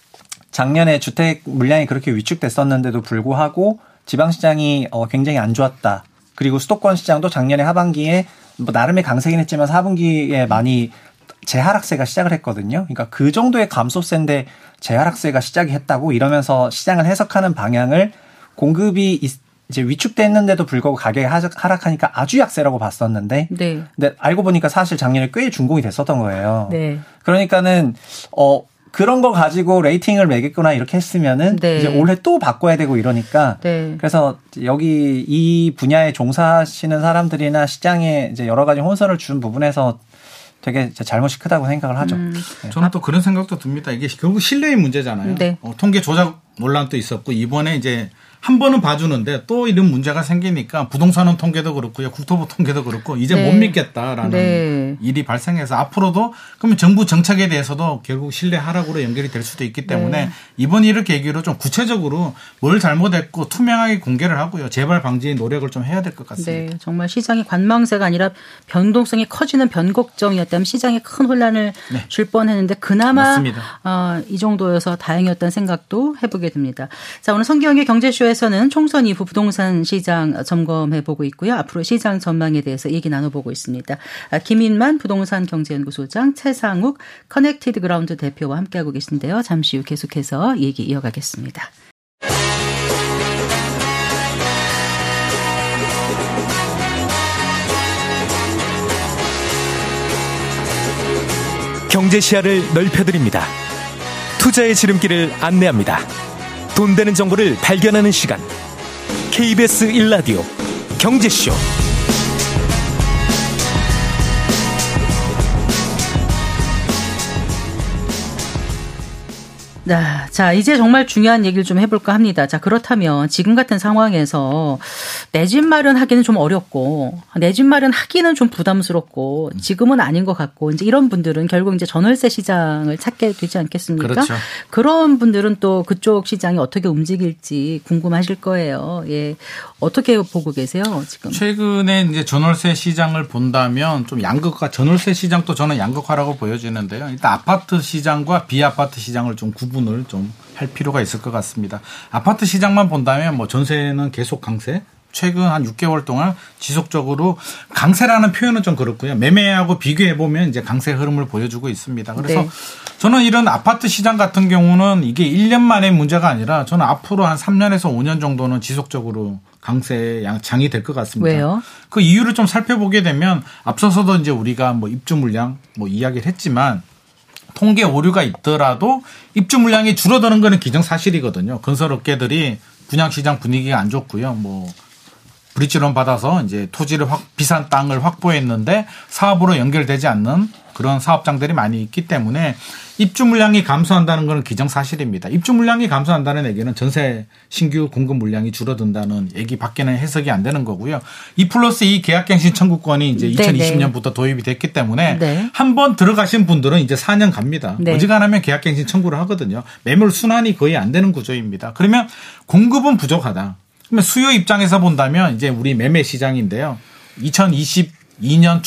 작년에 주택 물량이 그렇게 위축됐었는데도 불구하고 지방시장이 어, 굉장히 안 좋았다. 그리고 수도권 시장도 작년에 하반기에 뭐 나름의 강세긴 했지만 사분기에 많이 재하락세가 시작을 했거든요. 그러니까 그 정도의 감소세인데 재하락세가 시작이 했다고 이러면서 시장을 해석하는 방향을 공급이 이제 위축됐는데도 불구하고 가격이 하락하니까 아주 약세라고 봤었는데 네. 근데 알고 보니까 사실 작년에 꽤 준공이 됐었던 거예요. 네. 그러니까는 어 그런 거 가지고 레이팅을 매겼거나 이렇게 했으면은 네. 이제 올해 또 바꿔야 되고 이러니까 네. 그래서 여기 이 분야에 종사하시는 사람들이나 시장에 이제 여러 가지 혼선을 준 부분에서 되게 잘못이 크다고 생각을 하죠. 음. 네. 저는 또 그런 생각도 듭니다. 이게 결국 신뢰의 문제잖아요. 네. 어, 통계 조작 논란도 있었고 이번에 이제 한 번은 봐주는데 또 이런 문제가 생기니까 부동산은 통계도 그렇고요. 국토부 통계도 그렇고 이제 네. 못 믿겠다라는 네. 일이 발생해서 앞으로도 그러면 정부 정책에 대해서도 결국 신뢰 하락으로 연결이 될 수도 있기 때문에 네. 이번 일을 계기로 좀 구체적으로 뭘 잘못했고 투명하게 공개를 하고요. 재발 방지의 노력을 좀 해야 될 것 같습니다. 네, 정말 시장이 관망세가 아니라 변동성이 커지는 변곡점이었다면 시장에 큰 혼란을 네. 줄 뻔했는데 그나마 어, 이 정도여서 다행이었다는 생각도 해보게 됩니다. 자, 오늘 성기영의 경제쇼에서 에서는 총선 이후 부동산 시장 점검해 보고 있고요. 앞으로 시장 전망에 대해서 얘기 나눠보고 있습니다. 김인만 부동산 경제연구소장, 최상욱 커넥티드 그라운드 대표와 함께하고 계신데요. 잠시 후 계속해서 얘기 이어가겠습니다. 경제 시야를 넓혀드립니다. 투자의 지름길을 안내합니다. 돈 되는 정보를 발견하는 시간 케이비에스 일 라디오 경제쇼. 네, 자 이제 정말 중요한 얘기를 좀 해볼까 합니다. 자 그렇다면 지금 같은 상황에서 내 집 마련하기는 좀 어렵고 내 집 마련하기는 좀 부담스럽고 지금은 아닌 것 같고 이제 이런 분들은 결국 이제 전월세 시장을 찾게 되지 않겠습니까? 그렇죠. 그런 분들은 또 그쪽 시장이 어떻게 움직일지 궁금하실 거예요. 예, 어떻게 보고 계세요 지금? 최근에 이제 전월세 시장을 본다면 좀 양극화, 전월세 시장도 저는 양극화라고 보여지는데요. 일단 아파트 시장과 비아파트 시장을 좀 구분 을 좀 할 필요가 있을 것 같습니다. 아파트 시장만 본다면 뭐 전세는 계속 강세, 최근 한 육 개월 동안 지속적으로 강세라는 표현은 좀 그렇고요. 매매하고 비교해 보면 이제 강세 흐름을 보여주고 있습니다. 그래서 네. 저는 이런 아파트 시장 같은 경우는 이게 일 년 만의 문제가 아니라 저는 앞으로 한 삼 년에서 오 년 정도는 지속적으로 강세 장이 될 것 같습니다. 왜요? 그 이유를 좀 살펴보게 되면 앞서서도 이제 우리가 뭐 입주 물량 뭐 이야기를 했지만 통계 오류가 있더라도 입주 물량이 줄어드는 거는 기정사실이거든요. 건설업계들이 분양시장 분위기가 안 좋고요. 뭐 브릿지론 받아서 이제 토지를 확 비싼 땅을 확보했는데 사업으로 연결되지 않는 그런 사업장들이 많이 있기 때문에 입주 물량이 감소한다는 것은 기정사실입니다. 입주 물량이 감소한다는 얘기는 전세 신규 공급 물량이 줄어든다는 얘기 밖에는 해석이 안 되는 거고요. 이 플러스 이 계약갱신 청구권이 이제 이천이십 년부터 도입이 됐기 때문에 네. 한번 들어가신 분들은 이제 사 년 갑니다. 네. 어지간하면 계약갱신 청구를 하거든요. 매물 순환이 거의 안 되는 구조입니다. 그러면 공급은 부족하다. 그러면 수요 입장에서 본다면 이제 우리 매매 시장인데요. 이천이십이 년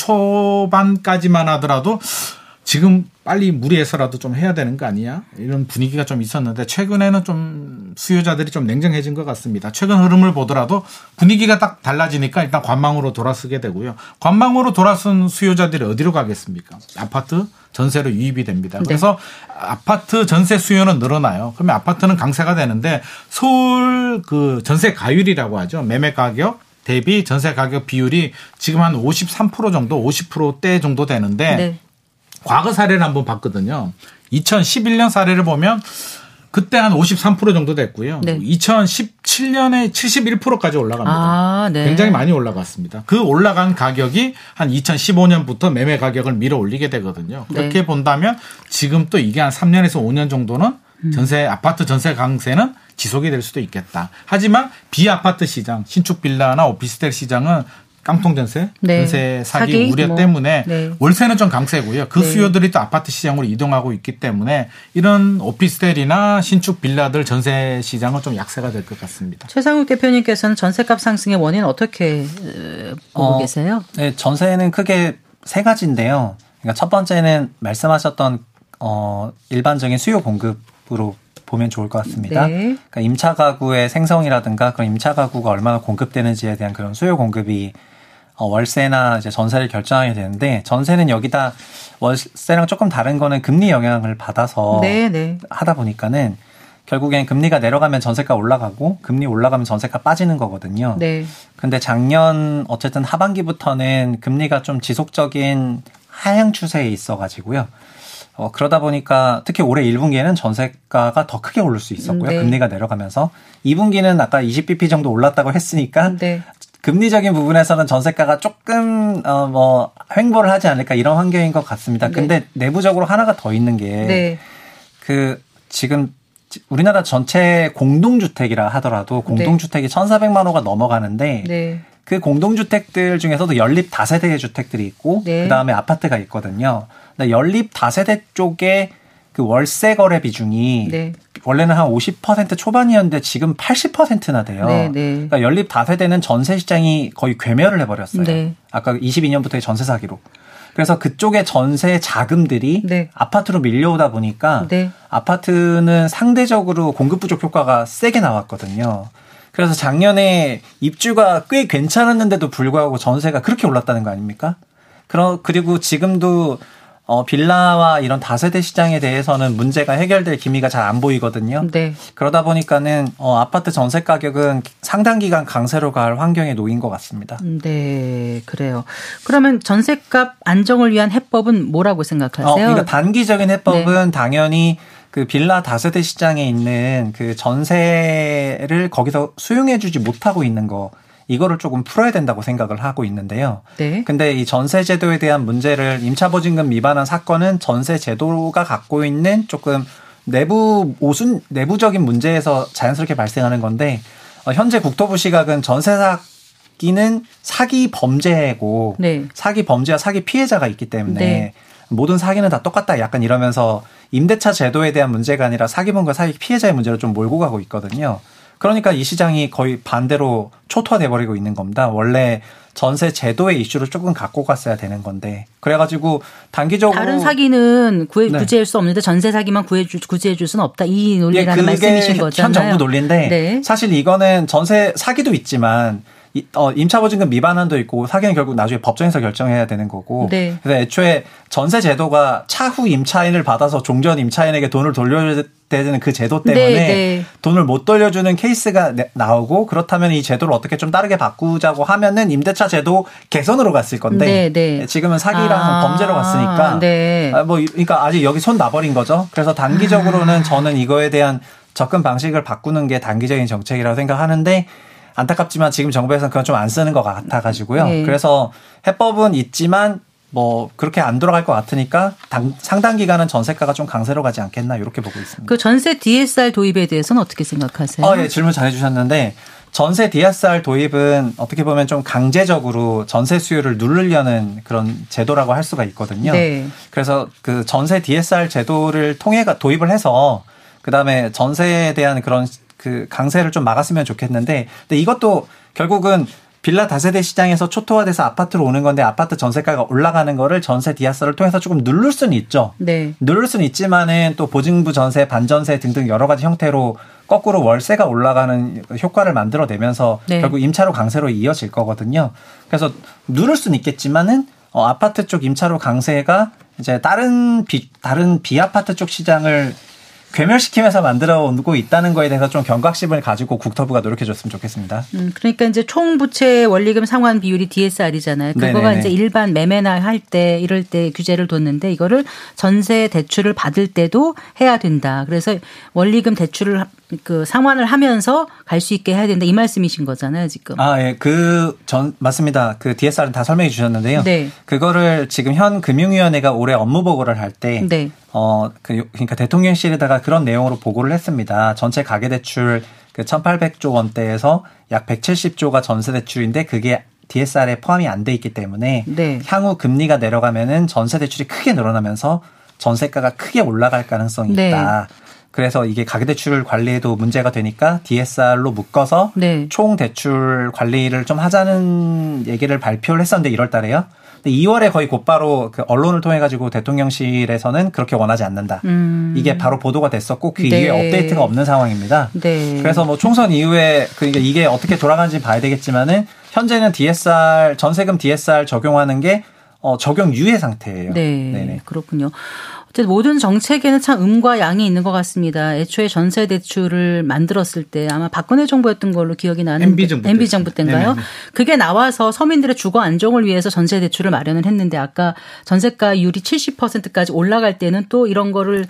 초반까지만 하더라도 지금 빨리 무리해서라도 좀 해야 되는 거 아니야? 이런 분위기가 좀 있었는데 최근에는 좀 수요자들이 좀 냉정해진 것 같습니다. 최근 흐름을 보더라도 분위기가 딱 달라지니까 일단 관망으로 돌아서게 되고요. 관망으로 돌아선 수요자들이 어디로 가겠습니까? 아파트 전세로 유입이 됩니다. 그래서 네. 아파트 전세 수요는 늘어나요. 그러면 아파트는 강세가 되는데 서울 그 전세 가율이라고 하죠. 매매 가격 대비 전세 가격 비율이 지금 한 오십삼 퍼센트 정도, 오십 퍼센트대 정도 되는데 네. 과거 사례를 한번 봤거든요. 이천십일 년 사례를 보면 그때 한 오십삼 퍼센트 정도 됐고요. 네. 이천십칠 년에 칠십일 퍼센트까지 올라갑니다. 아, 네. 굉장히 많이 올라갔습니다. 그 올라간 가격이 한 이천십오 년부터 매매 가격을 밀어 올리게 되거든요. 그렇게 네. 본다면 지금 또 이게 한 삼 년에서 오 년 정도는 전세, 아파트 전세 강세는 지속이 될 수도 있겠다. 하지만 비아파트 시장, 신축 빌라나 오피스텔 시장은 깡통 전세, 네. 전세 사기, 사기 우려 뭐. 때문에 네. 월세는 좀 강세고요. 그 네. 수요들이 또 아파트 시장으로 이동하고 있기 때문에 이런 오피스텔이나 신축 빌라들 전세 시장은 좀 약세가 될 것 같습니다. 최상욱 대표님께서는 전세값 상승의 원인은 어떻게 보고 어, 계세요? 네, 전세는 크게 세 가지인데요. 그러니까 첫 번째는 말씀하셨던 어, 일반적인 수요 공급으로 보면 좋을 것 같습니다. 네. 그러니까 임차 가구의 생성이라든가 그런 임차 가구가 얼마나 공급되는지에 대한 그런 수요 공급이 어, 월세나 이제 전세를 결정하게 되는데 전세는 여기다 월세랑 조금 다른 거는 금리 영향을 받아서 네, 네. 하다 보니까는 결국엔 금리가 내려가면 전세가 올라가고 금리 올라가면 전세가 빠지는 거거든요. 네. 근데 작년 어쨌든 하반기부터는 금리가 좀 지속적인 하향 추세에 있어가지고요. 어, 그러다 보니까 특히 올해 일 분기에는 전세가가 더 크게 오를 수 있었고요. 네. 금리가 내려가면서 이 분기는 아까 이십 비피 정도 올랐다고 했으니까 네. 금리적인 부분에서는 전세가가 조금 어, 뭐 횡보를 하지 않을까 이런 환경인 것 같습니다. 근데 네. 내부적으로 하나가 더 있는 게 그 네. 지금 우리나라 전체 공동주택이라 하더라도 공동주택이 네. 천사백만 호가 넘어가는데 네. 그 공동주택들 중에서도 연립 다세대 주택들이 있고 네. 그다음에 아파트가 있거든요. 근데 연립 다세대 쪽에 그 월세 거래 비중이 네. 원래는 한 오십 퍼센트 초반이었는데 지금 팔십 퍼센트나 돼요. 네, 네. 그러니까 연립 다세대는 전세 시장이 거의 괴멸을 해버렸어요. 네. 아까 이십이 년부터의 전세 사기로. 그래서 그쪽의 전세 자금들이 네. 아파트로 밀려오다 보니까 네. 아파트는 상대적으로 공급 부족 효과가 세게 나왔거든요. 그래서 작년에 입주가 꽤 괜찮았는데도 불구하고 전세가 그렇게 올랐다는 거 아닙니까? 그리고 지금도 어, 빌라와 이런 다세대 시장에 대해서는 문제가 해결될 기미가 잘 안 보이거든요. 네. 그러다 보니까는 어, 아파트 전세 가격은 상당 기간 강세로 갈 환경에 놓인 것 같습니다. 네, 그래요. 그러면 전세값 안정을 위한 해법은 뭐라고 생각하세요? 어, 그러니까 단기적인 해법은 네. 당연히 그 빌라 다세대 시장에 있는 그 전세를 거기서 수용해주지 못하고 있는 거. 이거를 조금 풀어야 된다고 생각을 하고 있는데요. 네. 근데 이 전세 제도에 대한 문제를 임차보증금 위반한 사건은 전세 제도가 갖고 있는 조금 내부 오순 내부적인 문제에서 자연스럽게 발생하는 건데 어, 현재 국토부 시각은 전세 사기는 사기 범죄고 네. 사기 범죄와 사기 피해자가 있기 때문에 네. 모든 사기는 다 똑같다 약간 이러면서 임대차 제도에 대한 문제가 아니라 사기범과 사기 피해자의 문제로 좀 몰고 가고 있거든요. 그러니까 이 시장이 거의 반대로 초토화돼 버리고 있는 겁니다. 원래 전세 제도의 이슈를 조금 갖고 갔어야 되는 건데 그래가지고 단기적으로 다른 사기는 구해, 네. 구제할 수 없는데 전세 사기만 구해주, 구제해줄 수는 없다. 이 논리라는 예, 말씀이신 거잖아요. 현 정부 논리인데 네. 사실 이거는 전세 사기도 있지만 이, 어, 임차보증금 위반안도 있고 사기는 결국 나중에 법정에서 결정해야 되는 거고 네. 그래서 애초에 전세 제도가 차후 임차인을 받아서 종전 임차인에게 돈을 돌려줘야 되는 그 제도 때문에 네, 네. 돈을 못 돌려주는 케이스가 나오고 그렇다면 이 제도를 어떻게 좀 다르게 바꾸자고 하면은 임대차 제도 개선으로 갔을 건데 네, 네. 지금은 사기랑 아, 범죄로 갔으니까 네. 아, 뭐 그러니까 아직 여기 손 놔버린 거죠. 그래서 단기적으로는 아. 저는 이거에 대한 접근 방식을 바꾸는 게 단기적인 정책이라고 생각하는데 안타깝지만 지금 정부에서는 그건 좀 안 쓰는 것 같아가지고요. 네. 그래서 해법은 있지만 뭐 그렇게 안 돌아갈 것 같으니까 당, 상당 기간은 전세가가 좀 강세로 가지 않겠나 이렇게 보고 있습니다. 그 전세 디에스알 도입에 대해서는 어떻게 생각하세요? 어, 예, 질문 잘 해주셨는데 전세 디에스알 도입은 어떻게 보면 좀 강제적으로 전세 수요를 누르려는 그런 제도라고 할 수가 있거든요. 네. 그래서 그 전세 디에스알 제도를 통해 도입을 해서 그 다음에 전세에 대한 그런 그 강세를 좀 막았으면 좋겠는데, 근데 이것도 결국은 빌라 다세대 시장에서 초토화돼서 아파트로 오는 건데 아파트 전세가가 올라가는 거를 전세 디에스알을 통해서 조금 누를 수는 있죠. 네. 누를 수는 있지만은 또 보증부 전세, 반전세 등등 여러 가지 형태로 거꾸로 월세가 올라가는 효과를 만들어내면서 네. 결국 임차로 강세로 이어질 거거든요. 그래서 누를 수는 있겠지만은 어, 아파트 쪽 임차로 강세가 이제 다른 비 다른 비아파트 쪽 시장을 괴멸시키면서 만들어 오고 있다는 거에 대해서 좀 경각심을 가지고 국토부가 노력해줬으면 좋겠습니다. 음, 그러니까 이제 총 부채 원리금 상환 비율이 디에스알이잖아요. 그거가 네네네. 이제 일반 매매나 할 때 이럴 때 규제를 뒀는데 이거를 전세 대출을 받을 때도 해야 된다. 그래서 원리금 대출을 그 상환을 하면서 갈 수 있게 해야 된다. 이 말씀이신 거잖아요, 지금. 아, 예. 그 전 맞습니다. 그 디에스알은 다 설명해 주셨는데요. 네. 그거를 지금 현 금융위원회가 올해 업무 보고를 할 때 네. 어, 그, 그러니까 대통령실에다가 그런 내용으로 보고를 했습니다. 전체 가계대출 그 천팔백조 원대에서 약 백칠십조가 전세대출인데 그게 디에스알에 포함이 안 돼 있기 때문에 네. 향후 금리가 내려가면은 전세대출이 크게 늘어나면서 전세가가 크게 올라갈 가능성이 네. 있다. 그래서 이게 가계대출 관리에도 문제가 되니까 디에스알로 묶어서 네. 총 대출 관리를 좀 하자는 얘기를 발표를 했었는데 일월 달에요. 근데 이월에 거의 곧바로 그 언론을 통해 가지고 대통령실에서는 그렇게 원하지 않는다. 음. 이게 바로 보도가 됐었고 그 네. 이후에 업데이트가 없는 상황입니다. 네. 그래서 뭐 총선 이후에 그러니까 이게 어떻게 돌아가는지 봐야 되겠지만은 현재는 디에스알 전세금 디에스알 적용하는 게 어, 적용 유예 상태예요. 네. 네네. 그렇군요. 어쨌든 모든 정책에는 참 음과 양이 있는 것 같습니다. 애초에 전세 대출을 만들었을 때 아마 박근혜 정부였던 걸로 기억이 나는데 엠비 정부, 엠비 정부 때인가요? 네네. 그게 나와서 서민들의 주거 안정을 위해서 전세 대출을 마련을 했는데 아까 전세가율이 칠십 퍼센트까지 올라갈 때는 또 이런 거를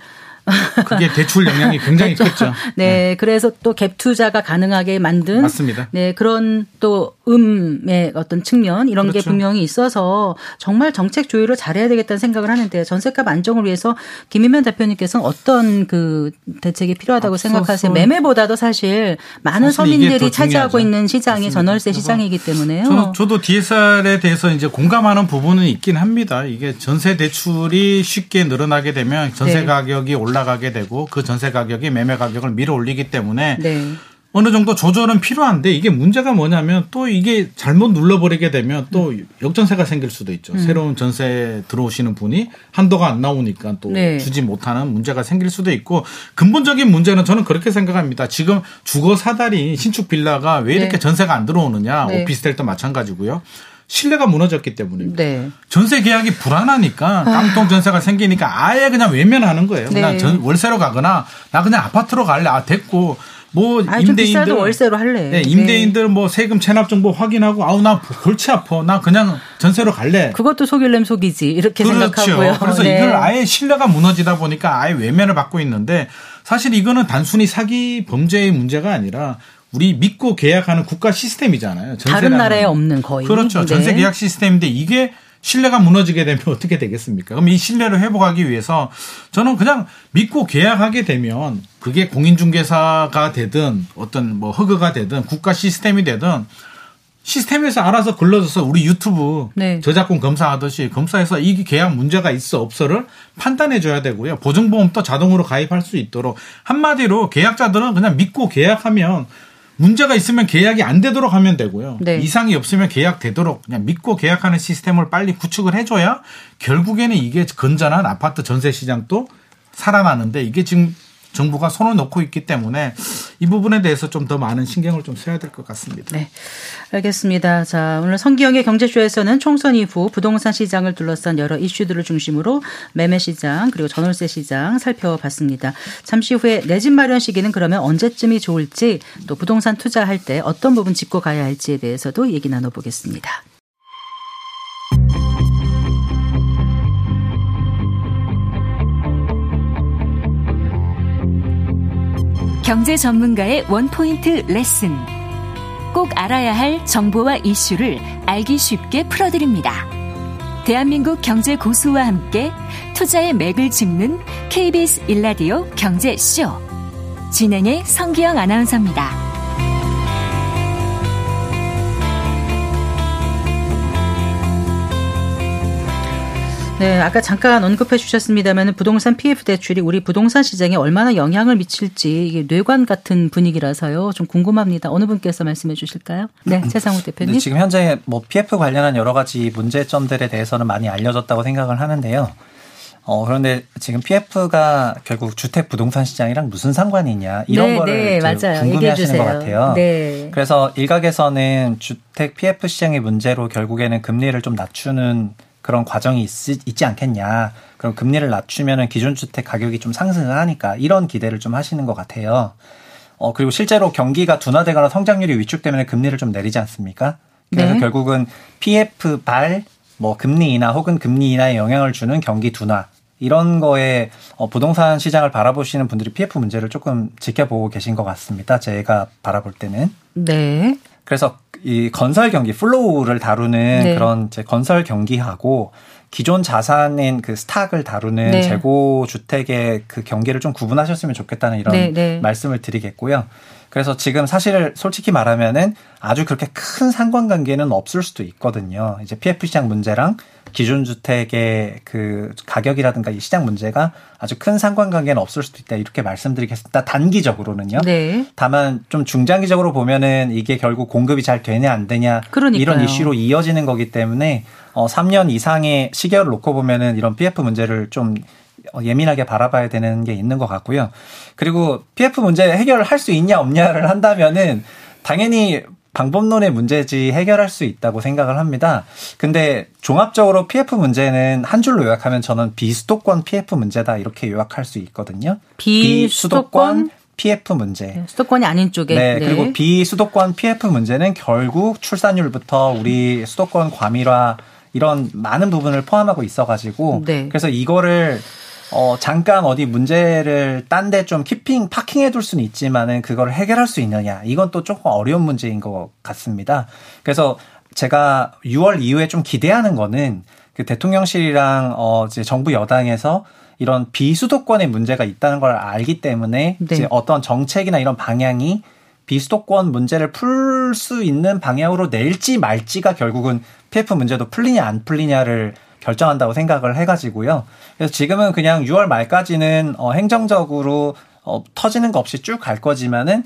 그게 대출 영향이 굉장히 컸죠. 네, 네, 그래서 또 갭 투자가 가능하게 만든 맞습니다. 네, 그런 또 음의 어떤 측면 이런 그렇죠. 게 분명히 있어서 정말 정책 조율을 잘해야 되겠다는 생각을 하는데 전세값 안정을 위해서 김인면 대표님께서는 어떤 그 대책이 필요하다고 앞서서 생각하세요? 매매보다도 사실 많은 사실 이게 서민들이 더 차지하고 중요하죠. 있는 시장이 맞습니다. 전월세 시장이기 때문에요. 저는, 저도 디에스알에 대해서 이제 공감하는 부분은 있긴 합니다. 이게 전세 대출이 쉽게 늘어나게 되면 전세 네. 가격이 올라가게 되고 그 전세 가격이 매매 가격을 밀어 올리기 때문에 네. 어느 정도 조절은 필요한데 이게 문제가 뭐냐면 또 이게 잘못 눌러버리게 되면 또 역전세가 생길 수도 있죠. 음. 새로운 전세 들어오시는 분이 한도가 안 나오니까 또 네. 주지 못하는 문제가 생길 수도 있고 근본적인 문제는 저는 그렇게 생각합니다. 지금 주거 사다리 신축 빌라가 왜 이렇게 네. 전세가 안 들어오느냐. 네. 오피스텔도 마찬가지고요. 신뢰가 무너졌기 때문입니다. 네. 전세 계약이 불안하니까 깡통 전세가 생기니까 아예 그냥 외면하는 거예요. 그냥 네. 전 월세로 가거나 나 그냥 아파트로 갈래. 아 됐고 뭐 아, 좀 임대인들 비싸도 월세로 할래. 네, 임대인들 뭐 세금 체납 정보 확인하고 아우 나 골치 아파. 나 그냥 전세로 갈래. 그것도 속일래면 속이지 이렇게 그렇죠. 생각하고요. 그래서 네. 이걸 아예 신뢰가 무너지다 보니까 아예 외면을 받고 있는데 사실 이거는 단순히 사기 범죄의 문제가 아니라 우리 믿고 계약하는 국가 시스템이잖아요. 다른 나라에 없는 거의. 그렇죠. 네. 전세 계약 시스템인데 이게 신뢰가 무너지게 되면 어떻게 되겠습니까? 그럼 이 신뢰를 회복하기 위해서 저는 그냥 믿고 계약하게 되면 그게 공인중개사가 되든 어떤 뭐 허그가 되든 국가 시스템이 되든 시스템에서 알아서 걸러져서 우리 유튜브 네. 저작권 검사하듯이 검사해서 이 계약 문제가 있어 없어를 판단해 줘야 되고요. 보증보험도 자동으로 가입할 수 있도록 한마디로 계약자들은 그냥 믿고 계약하면 문제가 있으면 계약이 안 되도록 하면 되고요. 네. 이상이 없으면 계약되도록 그냥 믿고 계약하는 시스템을 빨리 구축을 해줘야 결국에는 이게 건전한 아파트 전세 시장도 살아나는데 이게 지금 정부가 손을 놓고 있기 때문에 이 부분에 대해서 좀 더 많은 신경을 좀 써야 될 것 같습니다. 네, 알겠습니다. 자, 오늘 성기영의 경제쇼에서는 총선 이후 부동산 시장을 둘러싼 여러 이슈들을 중심으로 매매 시장 그리고 전월세 시장 살펴봤습니다. 잠시 후에 내 집 마련 시기는 그러면 언제쯤이 좋을지 또 부동산 투자할 때 어떤 부분 짚고 가야 할지에 대해서도 얘기 나눠보겠습니다. 경제 전문가의 원포인트 레슨. 꼭 알아야 할 정보와 이슈를 알기 쉽게 풀어드립니다. 대한민국 경제 고수와 함께 투자의 맥을 짚는 케이비에스 일라디오 경제쇼. 진행의 성기영 아나운서입니다. 네, 아까 잠깐 언급해 주셨습니다만 부동산 피에프 대출이 우리 부동산 시장에 얼마나 영향을 미칠지 이게 뇌관 같은 분위기라서요. 좀 궁금합니다. 어느 분께서 말씀해 주실까요? 네, 최상욱 대표님. 지금 현재 뭐 피에프 관련한 여러 가지 문제점들에 대해서는 많이 알려졌다고 생각을 하는데요. 어, 그런데 지금 피에프가 결국 주택 부동산 시장이랑 무슨 상관이 있냐 이런 네, 거를 네, 맞아요. 궁금해 하시는 것 같아요. 네. 그래서 일각에서는 주택 피에프 시장의 문제로 결국에는 금리를 좀 낮추는 그런 과정이 있, 있지 않겠냐. 그럼 금리를 낮추면은 기존주택 가격이 좀 상승을 하니까 이런 기대를 좀 하시는 것 같아요. 어, 그리고 실제로 경기가 둔화되거나 성장률이 위축되면 금리를 좀 내리지 않습니까? 그래서 네. 결국은 피에프 발, 뭐 금리 인하 혹은 금리 인하에 영향을 주는 경기 둔화. 이런 거에 어, 부동산 시장을 바라보시는 분들이 피에프 문제를 조금 지켜보고 계신 것 같습니다. 제가 바라볼 때는. 네. 그래서 이 건설 경기, 플로우를 다루는 네. 그런 이제 건설 경기하고 기존 자산인 그 스탁을 다루는 네. 재고 주택의 그 경기를 좀 구분하셨으면 좋겠다는 이런 네. 네. 말씀을 드리겠고요. 그래서 지금 사실 솔직히 말하면은 아주 그렇게 큰 상관관계는 없을 수도 있거든요. 이제 피에프 시장 문제랑 기존 주택의 그 가격이라든가 이 시장 문제가 아주 큰 상관관계는 없을 수도 있다. 이렇게 말씀드리겠습니다. 단기적으로는요. 네. 다만 좀 중장기적으로 보면은 이게 결국 공급이 잘 되냐 안 되냐 그러니까요. 이런 이슈로 이어지는 거기 때문에 어 삼 년 이상의 시계를 놓고 보면은 이런 피에프 문제를 좀 예민하게 바라봐야 되는 게 있는 것 같고요. 그리고 피에프 문제 해결할 수 있냐 없냐를 한다면은 당연히 방법론의 문제지 해결할 수 있다고 생각을 합니다. 근데 종합적으로 피에프 문제는 한 줄로 요약하면 저는 비수도권 피에프 문제다 이렇게 요약할 수 있거든요. 비수도권 피에프 문제. 네, 수도권이 아닌 쪽에. 네, 네. 그리고 비수도권 피에프 문제는 결국 출산율부터 우리 수도권 과밀화 이런 많은 부분을 포함하고 있어가지고 네. 그래서 이거를 어, 잠깐 어디 문제를 딴 데 좀 키핑, 파킹해 둘 수는 있지만은 그걸 해결할 수 있느냐. 이건 또 조금 어려운 문제인 것 같습니다. 그래서 제가 유월 이후에 좀 기대하는 거는 그 대통령실이랑 어, 이제 정부 여당에서 이런 비수도권의 문제가 있다는 걸 알기 때문에 네. 이제 어떤 정책이나 이런 방향이 비수도권 문제를 풀 수 있는 방향으로 낼지 말지가 결국은 피에프 문제도 풀리냐 안 풀리냐를 결정한다고 생각을 해가지고요. 그래서 지금은 그냥 유월 말까지는 어, 행정적으로 어, 터지는 거 없이 쭉 갈 거지만은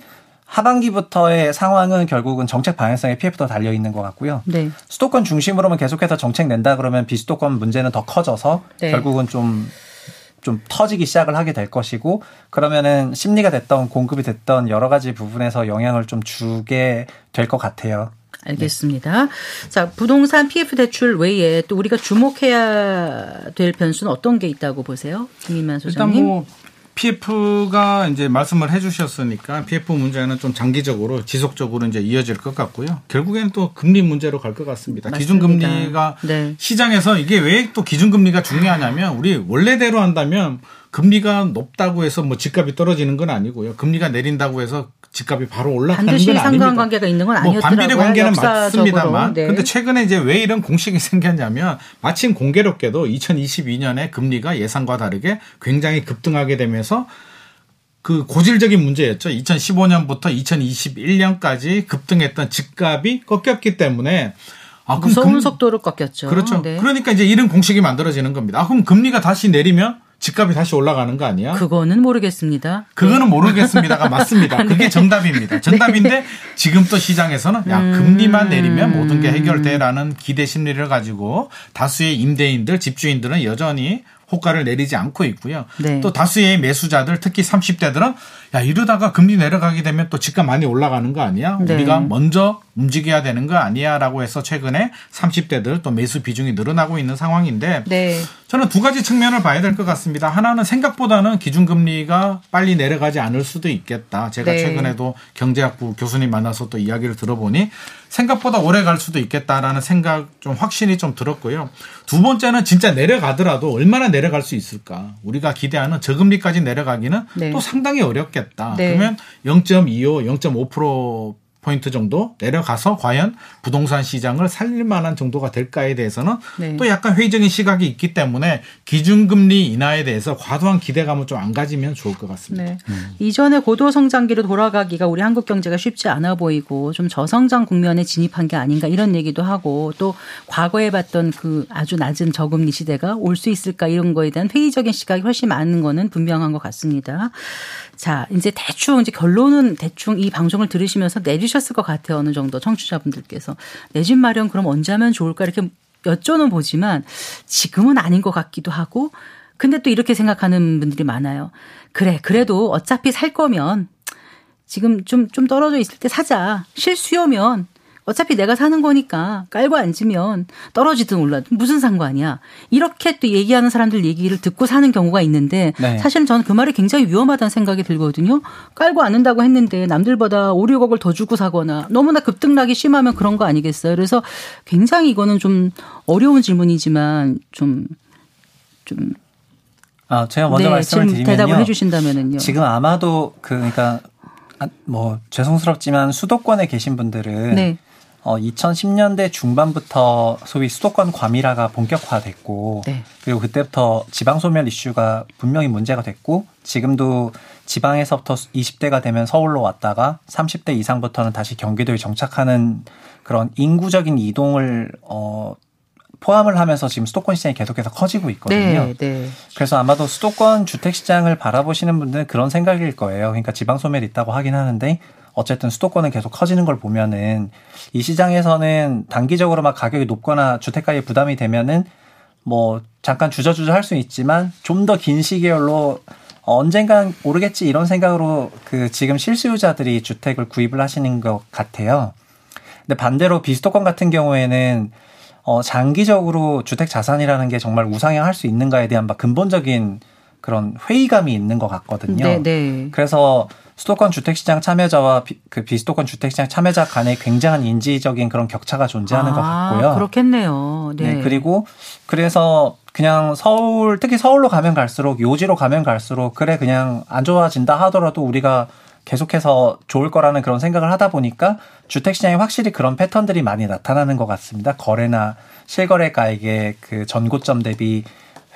하반기부터의 상황은 결국은 정책 방향성에 피에프도 달려 있는 것 같고요. 네. 수도권 중심으로만 계속해서 정책 낸다 그러면 비수도권 문제는 더 커져서 네. 결국은 좀 좀 터지기 시작을 하게 될 것이고 그러면은 심리가 됐던 공급이 됐던 여러 가지 부분에서 영향을 좀 주게 될 것 같아요. 알겠습니다. 네. 자, 부동산 피에프 대출 외에 또 우리가 주목해야 될 변수는 어떤 게 있다고 보세요? 김인만 소장님. 일단 뭐 피에프가 이제 말씀을 해 주셨으니까 피에프 문제는 좀 장기적으로 지속적으로 이제 이어질 것 같고요. 결국에는 또 금리 문제로 갈 것 같습니다. 맞습니다. 기준금리가 네. 시장에서 이게 왜 또 기준금리가 중요하냐면 우리 원래대로 한다면 금리가 높다고 해서 뭐 집값이 떨어지는 건 아니고요. 금리가 내린다고 해서 집값이 바로 올라가는 건 아닙니다. 반드시 상관관계가 있는 건 아니었더라고요. 뭐 반비례 관계는 맞습니다만. 네. 그런데 최근에 이제 왜 이런 공식이 생겼냐면 마침 공교롭게도 이천이십이 년에 금리가 예상과 다르게 굉장히 급등하게 되면서 그 고질적인 문제였죠. 이천십오 년부터 이천이십일 년까지 급등했던 집값이 꺾였기 때문에 아, 그럼 무서운 금, 속도로 꺾였죠. 그렇죠. 네. 그러니까 이제 이런 공식이 만들어지는 겁니다. 아, 그럼 금리가 다시 내리면 집값이 다시 올라가는 거 아니야? 그거는 모르겠습니다. 그거는 네. 모르겠습니다가 맞습니다. 그게 네. 정답입니다. 정답인데 네. 지금 또 시장에서는 야, 금리만 내리면 모든 게 해결돼라는 기대 심리를 가지고 다수의 임대인들, 집주인들은 여전히 호가를 내리지 않고 있고요. 네. 또 다수의 매수자들, 특히 삼십 대들은 야, 이러다가 금리 내려가게 되면 또 집값 많이 올라가는 거 아니야? 네. 우리가 먼저 움직여야 되는 거 아니야? 라고 해서 최근에 삼십 대들 또 매수 비중이 늘어나고 있는 상황인데 네. 저는 두 가지 측면을 봐야 될 것 같습니다. 하나는 생각보다는 기준금리가 빨리 내려가지 않을 수도 있겠다. 제가 네. 최근에도 경제학부 교수님 만나서 또 이야기를 들어보니 생각보다 오래 갈 수도 있겠다라는 생각 좀 확신이 좀 들었고요. 두 번째는 진짜 내려가더라도 얼마나 내려갈 수 있을까? 우리가 기대하는 저금리까지 내려가기는 네. 또 상당히 어렵겠다. 네. 그러면 영 점 이오, 영 점 오 퍼센트 포인트 정도 내려가서 과연 부동산 시장을 살릴 만한 정도가 될까에 대해서는 네. 또 약간 회의적인 시각이 있기 때문에 기준금리 인하에 대해서 과도한 기대감을 좀 안 가지면 좋을 것 같습니다. 네. 음. 이전에 고도성장기로 돌아가기가 우리 한국 경제가 쉽지 않아 보이고 좀 저성장 국면에 진입한 게 아닌가 이런 얘기도 하고 또 과거에 봤던 그 아주 낮은 저금리 시대가 올 수 있을까 이런 거에 대한 회의적인 시각이 훨씬 많은 거는 분명한 것 같습니다. 자, 이제 대충 이제 결론은 대충 이 방송을 들으시면서 내리셨을 것 같아요. 어느 정도 청취자분들께서. 내 집 마련 그럼 언제 하면 좋을까 이렇게 여쭤는 보지만 지금은 아닌 것 같기도 하고 근데 또 이렇게 생각하는 분들이 많아요. 그래, 그래도 어차피 살 거면 지금 좀, 좀 떨어져 있을 때 사자. 실수요면 어차피 내가 사는 거니까 깔고 앉으면 떨어지든 올라든 무슨 상관이야. 이렇게 또 얘기하는 사람들 얘기를 듣고 사는 경우가 있는데 네. 사실은 저는 그 말이 굉장히 위험하다는 생각이 들거든요. 깔고 앉는다고 했는데 남들보다 오, 육억을 더 주고 사거나 너무나 급등락이 심하면 그런 거 아니겠어요. 그래서 굉장히 이거는 좀 어려운 질문이지만 좀, 좀. 아, 제가 먼저 네, 말씀을 드리면요. 대답을 해 주신다면은요. 지금 아마도 그, 그러니까 뭐 죄송스럽지만 수도권에 계신 분들은 네. 어, 이천십 년대 중반부터 소위 수도권 과밀화가 본격화됐고 네. 그리고 그때부터 지방 소멸 이슈가 분명히 문제가 됐고 지금도 지방에서부터 이십 대가 되면 서울로 왔다가 삼십 대 이상부터는 다시 경기도에 정착하는 그런 인구적인 이동을 어, 포함을 하면서 지금 수도권 시장이 계속해서 커지고 있거든요. 네, 네. 그래서 아마도 수도권 주택시장을 바라보시는 분들은 그런 생각일 거예요. 그러니까 지방 소멸이 있다고 하긴 하는데 어쨌든 수도권은 계속 커지는 걸 보면은 이 시장에서는 단기적으로 막 가격이 높거나 주택가에 부담이 되면은 뭐 잠깐 주저주저 할 수 있지만 좀 더 긴 시계열로 언젠간 오르겠지 이런 생각으로 그 지금 실수요자들이 주택을 구입을 하시는 것 같아요. 근데 반대로 비수도권 같은 경우에는 어 장기적으로 주택 자산이라는 게 정말 우상향할 수 있는가에 대한 막 근본적인 그런 회의감이 있는 것 같거든요. 네, 네. 그래서 수도권 주택시장 참여자와 비, 그 비수도권 주택시장 참여자 간에 굉장한 인지적인 그런 격차가 존재하는 아, 것 같고요. 그렇겠네요. 네. 네. 그리고 그래서 그냥 서울, 특히 서울로 가면 갈수록 요지로 가면 갈수록 그래 그냥 안 좋아진다 하더라도 우리가 계속해서 좋을 거라는 그런 생각을 하다 보니까 주택시장에 확실히 그런 패턴들이 많이 나타나는 것 같습니다. 거래나 실거래가액의 그 전고점 대비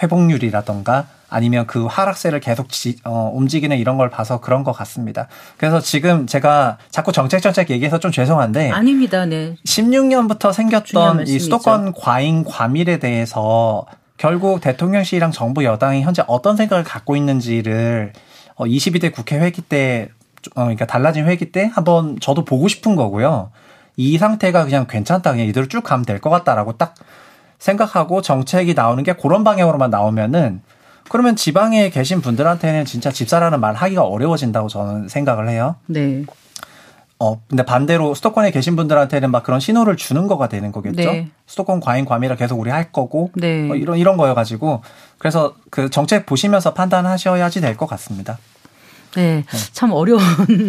회복률이라던가 아니면 그 하락세를 계속 지, 어, 움직이는 이런 걸 봐서 그런 것 같습니다. 그래서 지금 제가 자꾸 정책 정책 얘기해서 좀 죄송한데 아닙니다. 네. 십육 년부터 생겼던 이 수도권 과잉 과밀에 대해서 결국 대통령실이랑 정부 여당이 현재 어떤 생각을 갖고 있는지를 어, 이십이 대 국회 회기 때 어, 그러니까 달라진 회기 때 한번 저도 보고 싶은 거고요. 이 상태가 그냥 괜찮다, 그냥 이대로 쭉 가면 될 것 같다라고 딱 생각하고 정책이 나오는 게 그런 방향으로만 나오면은 그러면 지방에 계신 분들한테는 진짜 집사라는 말 하기가 어려워진다고 저는 생각을 해요. 네. 어, 근데 반대로 수도권에 계신 분들한테는 막 그런 신호를 주는 거가 되는 거겠죠. 네. 수도권 과잉 과밀화 계속 우리 할 거고. 네. 뭐 이런, 이런 거여가지고. 그래서 그 정책 보시면서 판단하셔야지 될 것 같습니다. 네, 참 어려운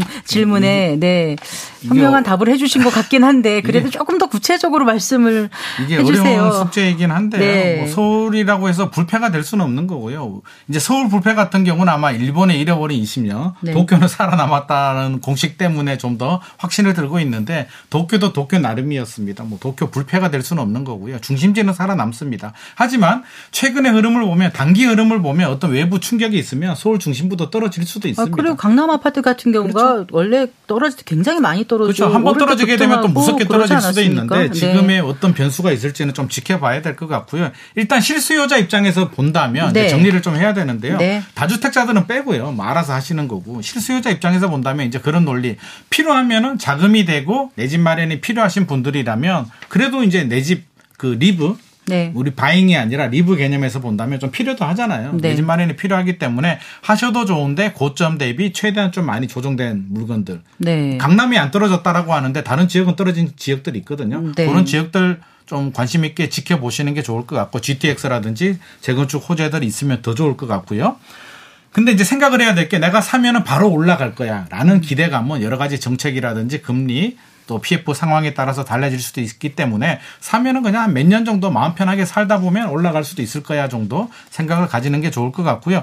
질문에 네 현명한 답을 해주신 것 같긴 한데 그래도 조금 더 구체적으로 말씀을 이게 해주세요. 어려운 숙제이긴 한데요. 네. 뭐 서울이라고 해서 불패가 될 수는 없는 거고요. 이제 서울 불패 같은 경우는 아마 일본의 잃어버린 이십 년, 네. 도쿄는 살아남았다는 공식 때문에 좀 더 확신을 들고 있는데 도쿄도 도쿄 나름이었습니다. 뭐 도쿄 불패가 될 수는 없는 거고요. 중심지는 살아남습니다. 하지만 최근의 흐름을 보면 단기 흐름을 보면 어떤 외부 충격이 있으면 서울 중심부도 떨어질 수도 있습니다. 아, 그리고 강남 아파트 같은 경우가 그렇죠. 원래 떨어질 때 굉장히 많이 떨어지고 그렇죠. 한번 떨어지게 되면 또 무섭게 떨어질 수도 있는데 네. 지금의 어떤 변수가 있을지는 좀 지켜봐야 될 것 같고요. 일단 실수요자 입장에서 본다면 네. 이제 정리를 좀 해야 되는데요. 네. 다주택자들은 빼고요. 뭐 알아서 하시는 거고 실수요자 입장에서 본다면 이제 그런 논리 필요하면은 자금이 되고 내 집 마련이 필요하신 분들이라면 그래도 이제 내 집 그 리브 네. 우리 바잉이 아니라 리브 개념에서 본다면 좀 필요도 하잖아요. 네. 내 집 마련이 필요하기 때문에 하셔도 좋은데 고점 대비 최대한 좀 많이 조정된 물건들. 네. 강남이 안 떨어졌다라고 하는데 다른 지역은 떨어진 지역들이 있거든요. 네. 그런 지역들 좀 관심 있게 지켜보시는 게 좋을 것 같고 지티엑스라든지 재건축 호재들이 있으면 더 좋을 것 같고요. 근데 이제 생각을 해야 될 게 내가 사면은 바로 올라갈 거야 라는 기대감은 여러 가지 정책이라든지 금리 또 피에프 상황에 따라서 달라질 수도 있기 때문에 사면은 그냥 몇 년 정도 마음 편하게 살다 보면 올라갈 수도 있을 거야 정도 생각을 가지는 게 좋을 것 같고요.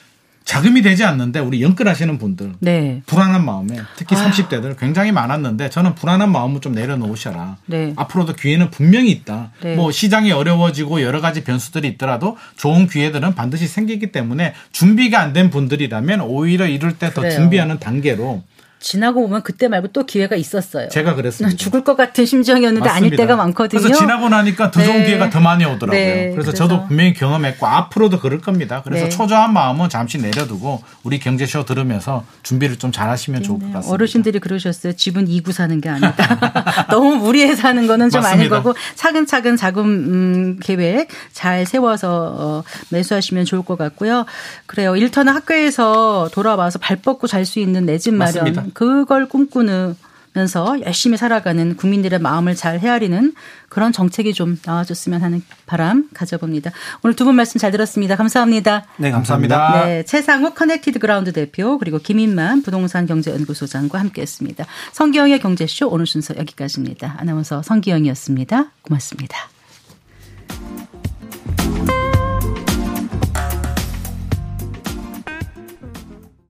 자금이 되지 않는데 우리 연끌하시는 분들 네. 불안한 마음에 특히 아유. 삼십 대들 굉장히 많았는데 저는 불안한 마음을 좀 내려놓으셔라. 네. 앞으로도 기회는 분명히 있다. 네. 뭐 시장이 어려워지고 여러 가지 변수들이 있더라도 좋은 기회들은 반드시 생기기 때문에 준비가 안 된 분들이라면 오히려 이럴 때 더 준비하는 단계로 지나고 보면 그때 말고 또 기회가 있었어요. 제가 그랬습니다. 죽을 것 같은 심정이었는데 맞습니다. 아닐 때가 많거든요. 그래서 지나고 나니까 더 좋은 네. 기회가 더 많이 오더라고요. 네. 그래서, 그래서 저도 분명히 경험했고 앞으로도 그럴 겁니다. 그래서 네. 초조한 마음은 잠시 내려두고 우리 경제쇼 들으면서 준비를 좀 잘하시면 네. 좋을 것 같습니다. 어르신들이 그러셨어요. 집은 이구 사는 게 아니다. 너무 무리해서 하는 거는 좀 아닌 거고 차근차근 자금 음, 계획 잘 세워서 어, 매수하시면 좋을 것 같고요. 그래요. 일터는 학교에서 돌아와서 발 뻗고 잘 수 있는 내 집 마련. 맞습니다. 그걸 꿈꾸는 면서 열심히 살아가는 국민들의 마음을 잘 헤아리는 그런 정책이 좀 나와줬으면 하는 바람 가져봅니다. 오늘 두 분 말씀 잘 들었습니다. 감사합니다. 네, 감사합니다. 네, 최상욱 커넥티드 그라운드 대표 그리고 김인만 부동산 경제연구소장과 함께했습니다. 성기영의 경제쇼 오늘 순서 여기까지입니다. 아나운서 성기영이었습니다. 고맙습니다.